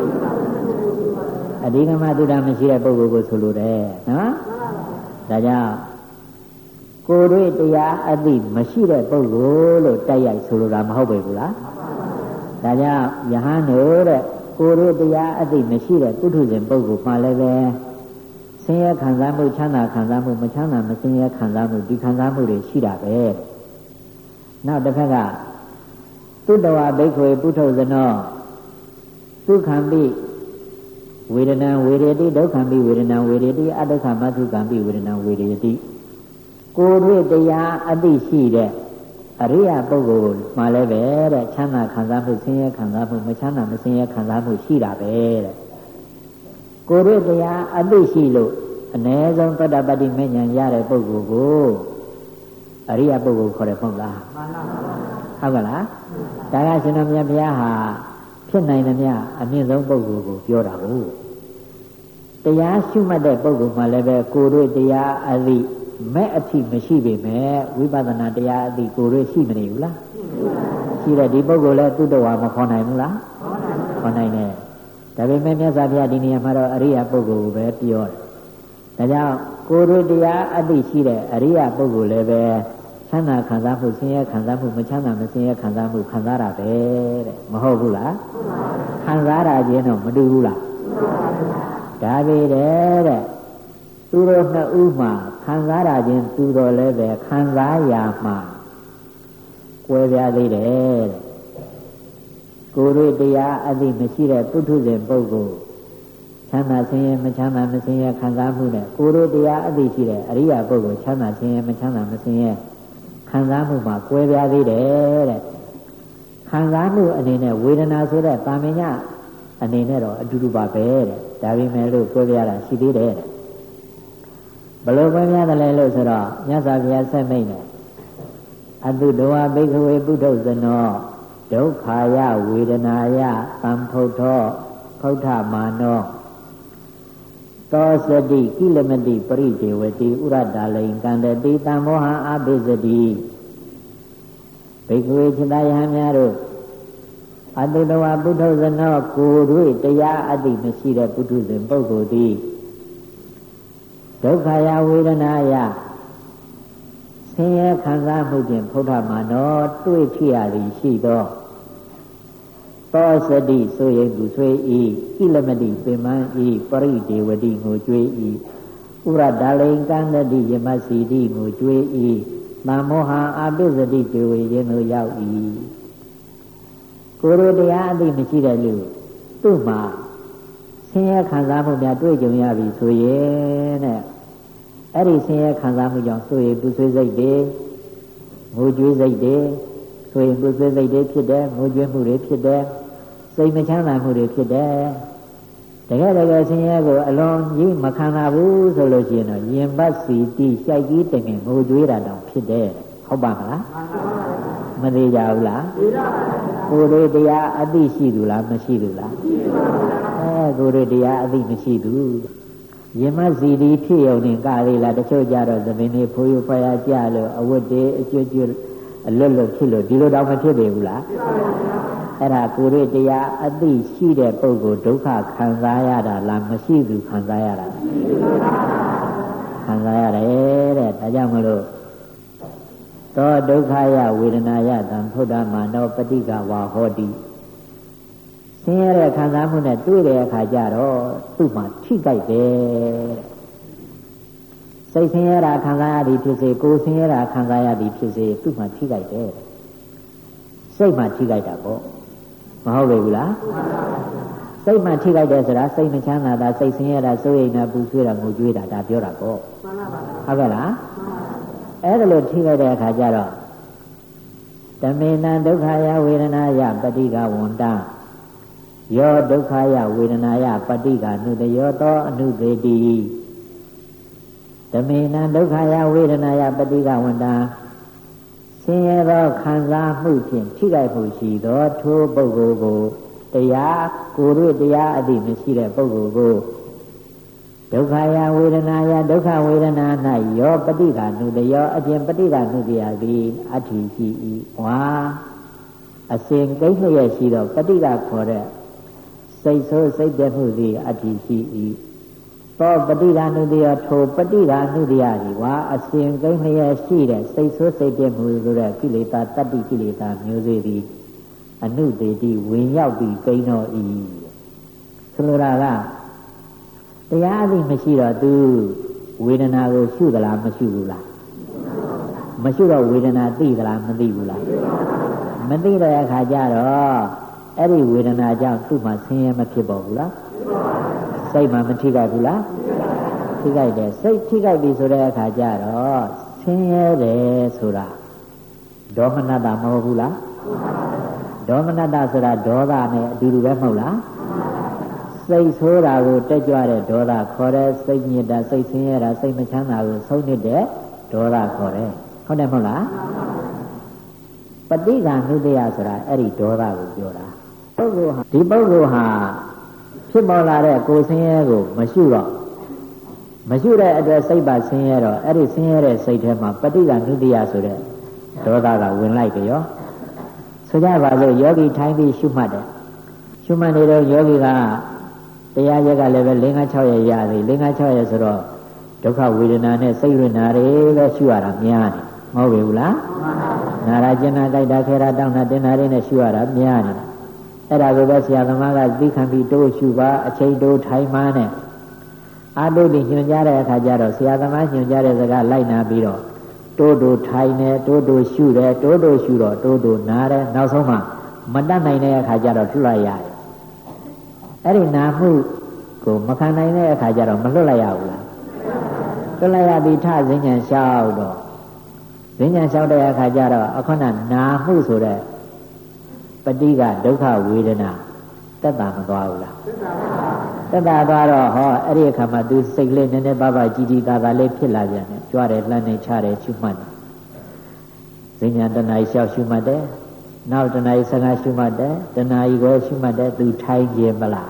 အဓိကမတုဒ္ဒမရှိတဲ့ပုဂ္ဂိုလ်ကိုဆိုလိုတယ်နော်ဒါကြောင့်ကိုယ်တွေ့တရားအသိမရှိတဲ့ပုဂ္ဂိုလ်လို့တိုက်ရိုက်ဆိုလိုတာမဟုတ်ပေဘူးလားဒါကြောင့်ယဟန်တို့တဲ့ကိုယ်တွေ့တရားအသိမရှိတဲ့ပုထုဇဉ်ပုဂ္ဂိုလ်မှလည်းပဲဆင်းရဲခံစားမှုချမ်းသာခံစားမှုမချမ်းသာမဆင်းရဲခံစားမှုဒီခံစားမှုတွေရှိတာပဲနောက်တစ်ခါကသုတဝဘိက္ခွေပုထုဇနောဒုက္ခံပိဝေဒနာဝေရတိဒုက္ခံပိဝေဒနာဝေရတိအဒုက္ခမသုခံပိဝေဒနာဝေရတိကိုယ်တွေ့တရားအသိရှိတဲ့အရိယပုဂ္ဂိုလ်မှလည်းပဲတဲ့ချမ်းသာခံစားမှုဆင်းရဲခံစားမှုမချမ်းသာမဆင်းရဲခံစားမှုရှိတာပဲတဲ့ကိုယ်တွေ့တရားအသိရှိလို့အ ਨੇ ဆုံးသတ္တပတ္တိမဉ္ဇဉ်ရတဲ့ပုဂ္ဂိုလ်ကိုအရိယပုဂ္ဂိုလ်ခေါ်တယ်ဟုတ်လားမှန်ပါပါဟုတ်ကလားဒါကရှင်တော်မြတ်ဘုရားဟာဖြစ်နိုင်သမျှအမြင့်ဆုံးပုဂ္ဂိုလ်ကိုပြောတာဟုတ်တရားရှုမှတ်တဲ့ပုဂ္ဂိုလ်မှလည်းပဲကိုယ်တွေ့တရားအသိမဲ့အထိမရှိပေမဲ့ဝိပဿနာတရားအသိကိုယ်တွေ့ရှိမနေဘူးလားရှိတဲ့ဒီပုဂ္ဂိုလ်လည်းသူ့တော်ဝါမခေါ်နိုင်ဘူးလားခေါ်နိုင်တယ်ဒါပေမဲ့မြတ်စွာဘုရားဒီနေရာမှာတော့အရိယပုဂ္ဂိုလ်ကိုပဲပြောတယ်ဒါကြောင့်ကိုယ်တွေ့တရားအသိရှိတဲ့အရိယပုဂ္ဂိုလ်လည်းပဲချမ်းသာခံစားမှုဆင်းရဲခံစားမှုမချမ်းသာမဆင်းရဲခံစားမှုခံစားတာပဲတဲ့မဟုတ်ဘူးလားခံစားတာချင်းတော့မတူဘူးလားဒါပေတဲ့တဲ့သူတို့နှစ်ဦးမှာခံစားတာချင်းတူတော်လည်းပဲခံစားရာမှာကွဲပြားသေးတယ်တဲ့ကိုယ်တို့တရားအသိမရှိတဲ့ပုထုဇဉ်ပုဂ္ဂိုလ်ချမ်းသာဆင်းရဲမချမ်းသာမဆင်းရဲခံစားမှုနဲ့ကိုယ်တို့တရားအသိရှိတဲ့အရိယာပုဂ္ဂိုလ်ချမ်းသာဆင်းရဲမချမ်းသာမဆင်းရဲခံစားမှုမှာကွဲပြားသေးတယ်တဲ့ခံစားမှုအနေနဲ့ဝေဒနာဆိုတဲ့တာမညအနေနဲ့တော့အတူတူပါပဲတဲ့ဒါပေမဲ့လို့ကွဲပြားတာရှိသေးတယ်တဲ့ဘလို့ကွဲပြားတယ်လဲလို့ဆိုတော့မြတ်စွာဘုရားဆက်မိတ်တယ်အတုတဝဘိက္ခဝေပုထုဇနောဒုက္ခာယဝေဒနာယသံဖုတ်သောဖုဋ္ဌမာနောသောစတိကိလမတိပရိဒေဝတိဥရတာလိန်ကန္တတိတံမောဟအာဘိဇတိဘိက္ခဝေจิตယဟများတို့အတုတဝပုထုဇနောကိုယ်တို့တရားအသိမရှိတဲ့ပုထုဇဉ်ပုဂ္ဂိုလ်သည်ဒုက္ခယဝေဒနာယဆင်းရဲခံစားမှုဖြင့်ဖုဋ္ဌမာနောတွေ့ဖြစ်ရသည်ရှိသောသောစတိဆိုရင်သူဆွေဤကိလမတိပင်မဤပရိဒေဝတိငိုကြွေးဤဥရဒါလိန်ကန္တတိယမစီတိငိုကြွေးဤသံမောဟအာပိစတိဒေဝေရင်တို့ရောက်ဤကိုယ်တို့တရားအသိမရှိတဲ့လူသူ့မှာဆင်းရဲခံစားမှုများတွေ့ကြုံရပြီဆိုရင်တဲ့အဲ့ဒီဆင်းရဲခံစားမှုကြောင့်ဆိုရင်ပူဆွေးစိတ်တွေငိုကြွေးစိတ်တွေဆိုရင်ပူဆွေးစိတ်တွေဖြစ်တယ်ငိုကြွေးမှုတွေဖြစ်တယ်စိတ်မချမ်းသာမှုတွေဖြစ်တယ်တကယ်တကယ်ဆင်းရဲကိုအလွန်ကြီးမခံနိုင်ဘူးဆိုလို့ရှိရင်တော့ယင်ပတ်စီတိကြိုက်ကြီးတငင်ငိုကြွေးတာတောင်ဖြစ်တယ်ဟုတ်ပါမလားမသေးကြဘူးလားကိုယ်တို့တရားအသိရှိသူလားမရှိသူလားအဲကိုယ်တို့တရားအသိမရှိသူယမစီဒီဖြစ်ရုံနဲ့ကလေးလားတချို့ကြတော့သမင်းလေးဖိုးရဖွာရကြလို့အဝတ်တွေအကျွတ်ကျွတ်အလွတ်လွတ်ဖြစ်လို့ဒီလိုတော့မဖြစ်ပေဘူးလားအဲ့ဒါကိုယ်တို့တရားအသိရှိတဲ့ပုဂ္ဂိုလ်ဒုက္ခခံစားရတာလားမရှိသူခံစားရတာခံစားရတယ်တဲ့ဒါကြောင့်မလို့သောဒုက္ခယဝေဒနာယတံဖုဒ္ဓမာနောပฏิကဝါဟောတိဆင်းရဲတဲ့ခံစားမှုနဲ့တွေ့တဲ့အခါကျတော့သူ့မှာထိကြိုက်တယ်စိတ်ဆင်းရဲတာခံစားရသည်ဖြစ်စေကိုယ်ဆင်းရဲတာခံစားရသည်ဖြစ်စေသူ့မှာထိကြိုက်တယ်စိတ်မှာထိကြိုက်တာပေါ့မဟုတ်လေဘူးလားစိတ်မှာထိကြိုက်တယ်ဆိုတာစိတ်မချမ်းသာတာစိတ်ဆင်းရဲတာစိုးရိမ်တာပူဆွေးတာငိုကြွေးတာဒါပြောတာပေါ့ဟုတ်ကဲ့လားအဲ့ဒါလို့ထိလိုက်တဲ့အခါကျတော့ဓမေနဒုက္ခယဝေဒနာယပฏิကဝန္တယောဒုက္ခယဝေဒနာယပฏิကနုတယောသောအနုသေတိဓမေနဒုက္ခယဝေဒနာယပฏิကဝန္တဆင်းရဲသောခံစားမှုဖြင့်ထိခိုက်မှုရှိသောထိုပုဂ္ဂိုလ်ကိုတရားကိုယ်တို့တရားအသိမရှိတဲ့ပုဂ္ဂိုလ်ကိုဒုက္ခယဝေဒနာယဒုက္ခဝေဒနာ၌ယောပฏิက္ခဏုတယောအပြင်ပฏิက္ခဏုတယသည်အဋ္ဌိရှိ၏ဝါအစဉ်ကိန်းလျက်ရှိသောပฏิက္ခခေါ်တဲ့စိတ်ဆိုးစိတ်ပြမှုသည်အဋ္ဌိရှိ၏သောပฏิက္ခဏုတယောထိုပฏิက္ခဏုတယသည်ဝါအစဉ်ကိန်းလျက်ရှိတဲ့စိတ်ဆိုးစိတ်ပြမှုဆိုတဲ့ကိလေသာတတ္တိကိလေသာမျိုးစေ့သည်အနုတေတိဝင်ရောက်ပြီးကိန်းတော်၏ဆိုလိုတာကတရားအသိမရှိတော့သူဝေဒနာကိုရှုသလားမရှုဘူးလားမရှုတော့ဝေဒနာသိသလားမသိဘူးလားမသိတဲ့အခါကျတော့အဲ့ဒီဝေဒနာကြောင့်သူ့မှာဆင်းရဲမဖြစ်ပေါ်ဘူးလားစိတ်မှာမထိခိုက်ဘူးလားထိခိုက်တယ်စိတ်ထိခိုက်ပြီဆိုတဲ့အခါကျတော့ဆင်းရဲတယ်ဆိုတာဒေါမနတမဟုတ်ဘူးလားဒေါမနတဆိုတာဒေါသနဲ့အတူတူပဲမဟုတ်လားစိတ်ဆိုးတာကိုတက်ကြွတဲ့ဒေါသခေါ်တယ်စိတ်ညစ်တာစိတ်ဆင်းရဲတာစိတ်မချမ်းသာကိုဆုံးနေတဲ့ဒေါသခေါ်တယ်ဟုတ်တယ်မဟုတ်လားပฏิက္ခဏုတယဆိုတာအဲ့ဒီဒေါသကိုပြောတာပုဂ္ဂိုလ်ဟာဒီပုဂ္ဂိုလ်ဟာဖြစ်ပေါ်လာတဲ့ကိုယ်ဆင်းရဲကိုမရှုတော့မရှုတဲ့အတွက်စိတ်ပါဆင်းရဲတော့အဲ့ဒီဆင်းရဲတဲ့စိတ်ထဲမှာပฏิက္ခဏုတယဆိုတဲ့ဒေါသကဝင်လိုက်ကြရောဆိုကြပါစို့ယောဂီထိုင်ပြီးရှုမှတ်တယ်ရှုမှတ်နေတော့ယောဂီကတရားရက်ကလည်းပဲ၄၅၆ရက်ရသည်၄၅၆ရက်ဆိုတော့ဒုက္ခဝေဒနာနဲ့စိတ်ဝေဒနာတွေပဲရှုရတာများတယ်မဟုတ်ဘူးလားနာရာကျင်နာကြိုက်တာခဲတာတောင်းတာတင်တာတွေနဲ့ရှုရတာများတယ်အဲ့ဒါကိုပဲဆရာသမားကသိခံပြီးတိုးရှုပါအချိန်တိုးထိုင်မှနဲ့အာတုတိညွှန်ကြားတဲ့အခါကျတော့ဆရာသမားညွှန်ကြားတဲ့စကားလိုက်နာပြီးတော့တိုးတိုးထိုင်နေတိုးတိုးရှုတယ်တိုးတိုးရှုတော့တိုးတိုးနားတယ်နောက်ဆုံးမှမတတ်နိုင်တဲ့အခါကျတော့လှုပ်လိုက်ရတယ်အဲ့ဒီနာမှုကိုမခံနိုင်တဲ့အခါကျတော့မလွတ်လိုက်ရဘူးလားလွတ်လိုက်ရပြီးထဈဉ္ဉံလျှောက်တော့ဈဉ္ဉံလျှောက်တဲ့အခါကျတော့အခုနနာမှုဆိုတဲ့ပฏิကဒုက္ခဝေဒနာတက်တာမသွားဘူးလားတက်တာသွားတော့ဟောအဲ့ဒီအခါမှာသူစိတ်လေးနည်းနည်းပါးပါးကြည်ကြည်သာသာလေးဖြစ်လာပြန်တယ်ကြွားတယ်လှမ်းနေချတယ်ရှုမှတ်တယ်ဈဉ္ဉံတဏှာလျှောက်ရှုမှတ်တယ်နောက်တဏှာဆံဃာရှုမှတ်တယ်တဏှာကြီးကိုရှုမှတ်တယ်သူထိုင်ခြင်းမလား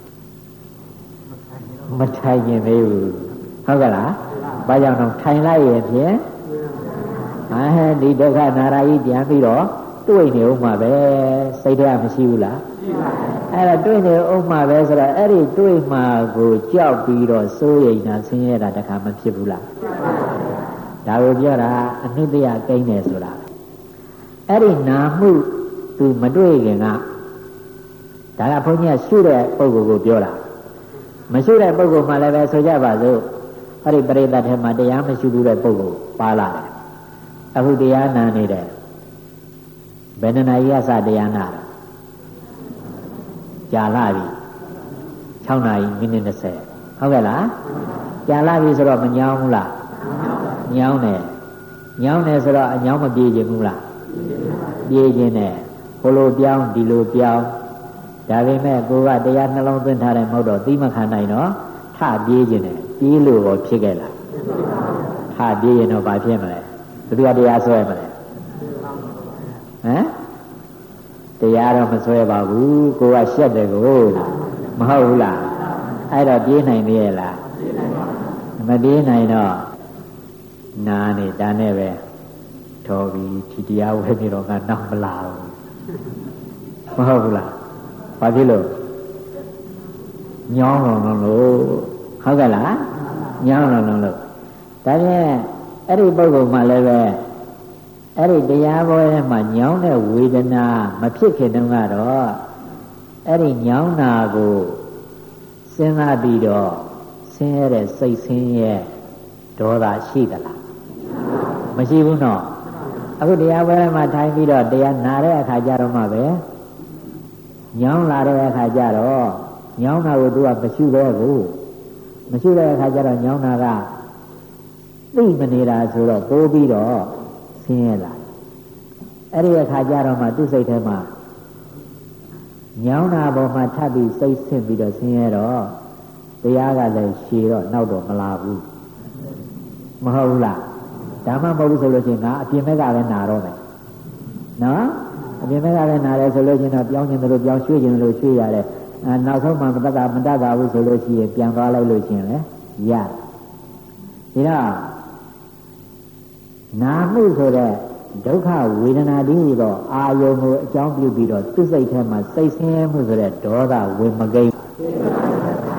မထိုင်ခြင်းမေးဘူးဟုတ်ကလားဘာကြောင့်တော့ထိုင်လိုက်ရဲ့ဖြင့်အဲဒီဒုက္ခနာရာကြီးပြန်ပြီးတော့တွေ့နေဦးမှာပဲစိတ်ထဲမရှိဘူးလားအဲ့ဒါတွေ့နေဦးမှာပဲဆိုတော့အဲ့ဒီတွေ့မှာကိုကြောက်ပြီးတော့စိုးရိမ်တာဆင်းရဲတာတခါမဖြစ်ဘူးလားဒါကိုပြောတာအနုတ္တယကိန်းတယ်ဆိုတာအဲ့ဒီနာမှုသူမတွေ့ခင်ကဒါကဘုန်းကြီးကရှုတဲ့ပုဂ္ဂိုလ်ကိုပြောတာမရှုတဲ့ပုဂ္ဂိုလ်မှလည်းပဲဆိုကြပါစို့အဲ့ဒီပရိသတ်ထဲမှာတရားမရှုဘူးတဲ့ပုဂ္ဂိုလ်ပါလာတယ်အခုတရားနာနေတယ်ဘယ်နှစ်နာရီကစတရားနာကြာလာပြီ၆နာရီမိနစ်၂၀ဟုတ်ကဲ့လားကြာလာပြီဆိုတော့မညောင်းဘူးလားညောင်းတယ်ညောင်းတယ်ဆိုတော့အညောင်းမပြေခြင်းဘူးလားပြေခြင်းနဲ့ဟိုလိုပြောင်းဒီလိုပြောင်းဒါပေမဲ့ကိုကတရားနှလုံးသွင်းထားတယ်မဟုတ်တော့သီးမခံနိုင်တော့ထပြေးခြင်းနဲ့ပြေးလို့ရောဖြစ်ခဲ့လားထပြေးရင်တော့ဘာဖြစ်မလဲဘယ်သူကတရားဆွဲမလဲဟမ်တရားတော့မဆွဲပါဘူးကိုကရှက်တယ်ကိုမဟုတ်ဘူးလားအဲ့တော့ပြေးနိုင်သေးရဲ့လားမပြေးနိုင်တော့နာနေဒါနဲ့ပဲတော်ပြီဒီတရားဝဲပြီးတော့ကနောက်မလာဘူးမဟုတ်ဘူးလားဘာဖြစ်လို့ညောင်းလုံးလုံးလို့ဟုတ်ကဲ့လားညောင်းလုံးလုံးလို့ဒါဖြင့်အဲ့ဒီပုဂ္ဂိုလ်မှလည်းပဲအဲ့ဒီတရားပွဲထဲမှာညောင်းတဲ့ဝေဒနာမဖြစ်ခင်တုန်းကတော့အဲ့ဒီညောင်းတာကိုစဉ်းစားပြီးတော့ဆင်းရဲတဲ့စိတ်ဆင်းရဲဒေါသရှိသလားမရှိဘူးနော်အခုတရားပွဲထဲမှာထိုင်ပြီးတော့တရားနာတဲ့အခါကျတော့မှပဲညောင်းလာတဲ့အခါကျတော့ညောင်းတာကိုသူကမရှိပဲကိုမရှိတဲ့အခါကျတော့ညောင်းတာကသိမနေတာဆိုတော့ပိုးပြီးတော့ဆင်းရဲလာအဲ့ဒီအခါကျတော့မှသူ့စိတ်ထဲမှာညောင်းတာပေါ်မှာထပ်ပြီးစိတ်ဆင့်ပြီးတော့ဆင်းရဲတော့တရားကလည်းရှည်တော့နောက်တော့မလာဘူးမဟုတ်ဘူးလားဒါမှမဟုတ်ဘူးဆိုလို့ရှိရင်ငါအပြင်ဘက်ကပဲနာတော့မယ်နော်အပြင်ဘက်ကလည်းနာတယ်ဆိုလို့ရှိရင်တော့ပြောင်းခြင်းတို့ပြောင်းရွှေ့ခြင်းတို့ရွှေ့ရတယ်အဲနောက်ဆုံးမှမတတ်တာမတတ်တာဘူးဆိုလို့ရှိရင်ပြန်သွားလိုက်လို့ရှိရင်လေရဒီတော့နာမှုဆိုတဲ့ဒုက္ခဝေဒနာတည်းတော့အာယုံကိုအကြောင်းပြုပြီးတော့သူ့စိတ်ထဲမှာစိတ်ဆင်းရဲမှုဆိုတဲ့ဒေါသဝင်မကိန်း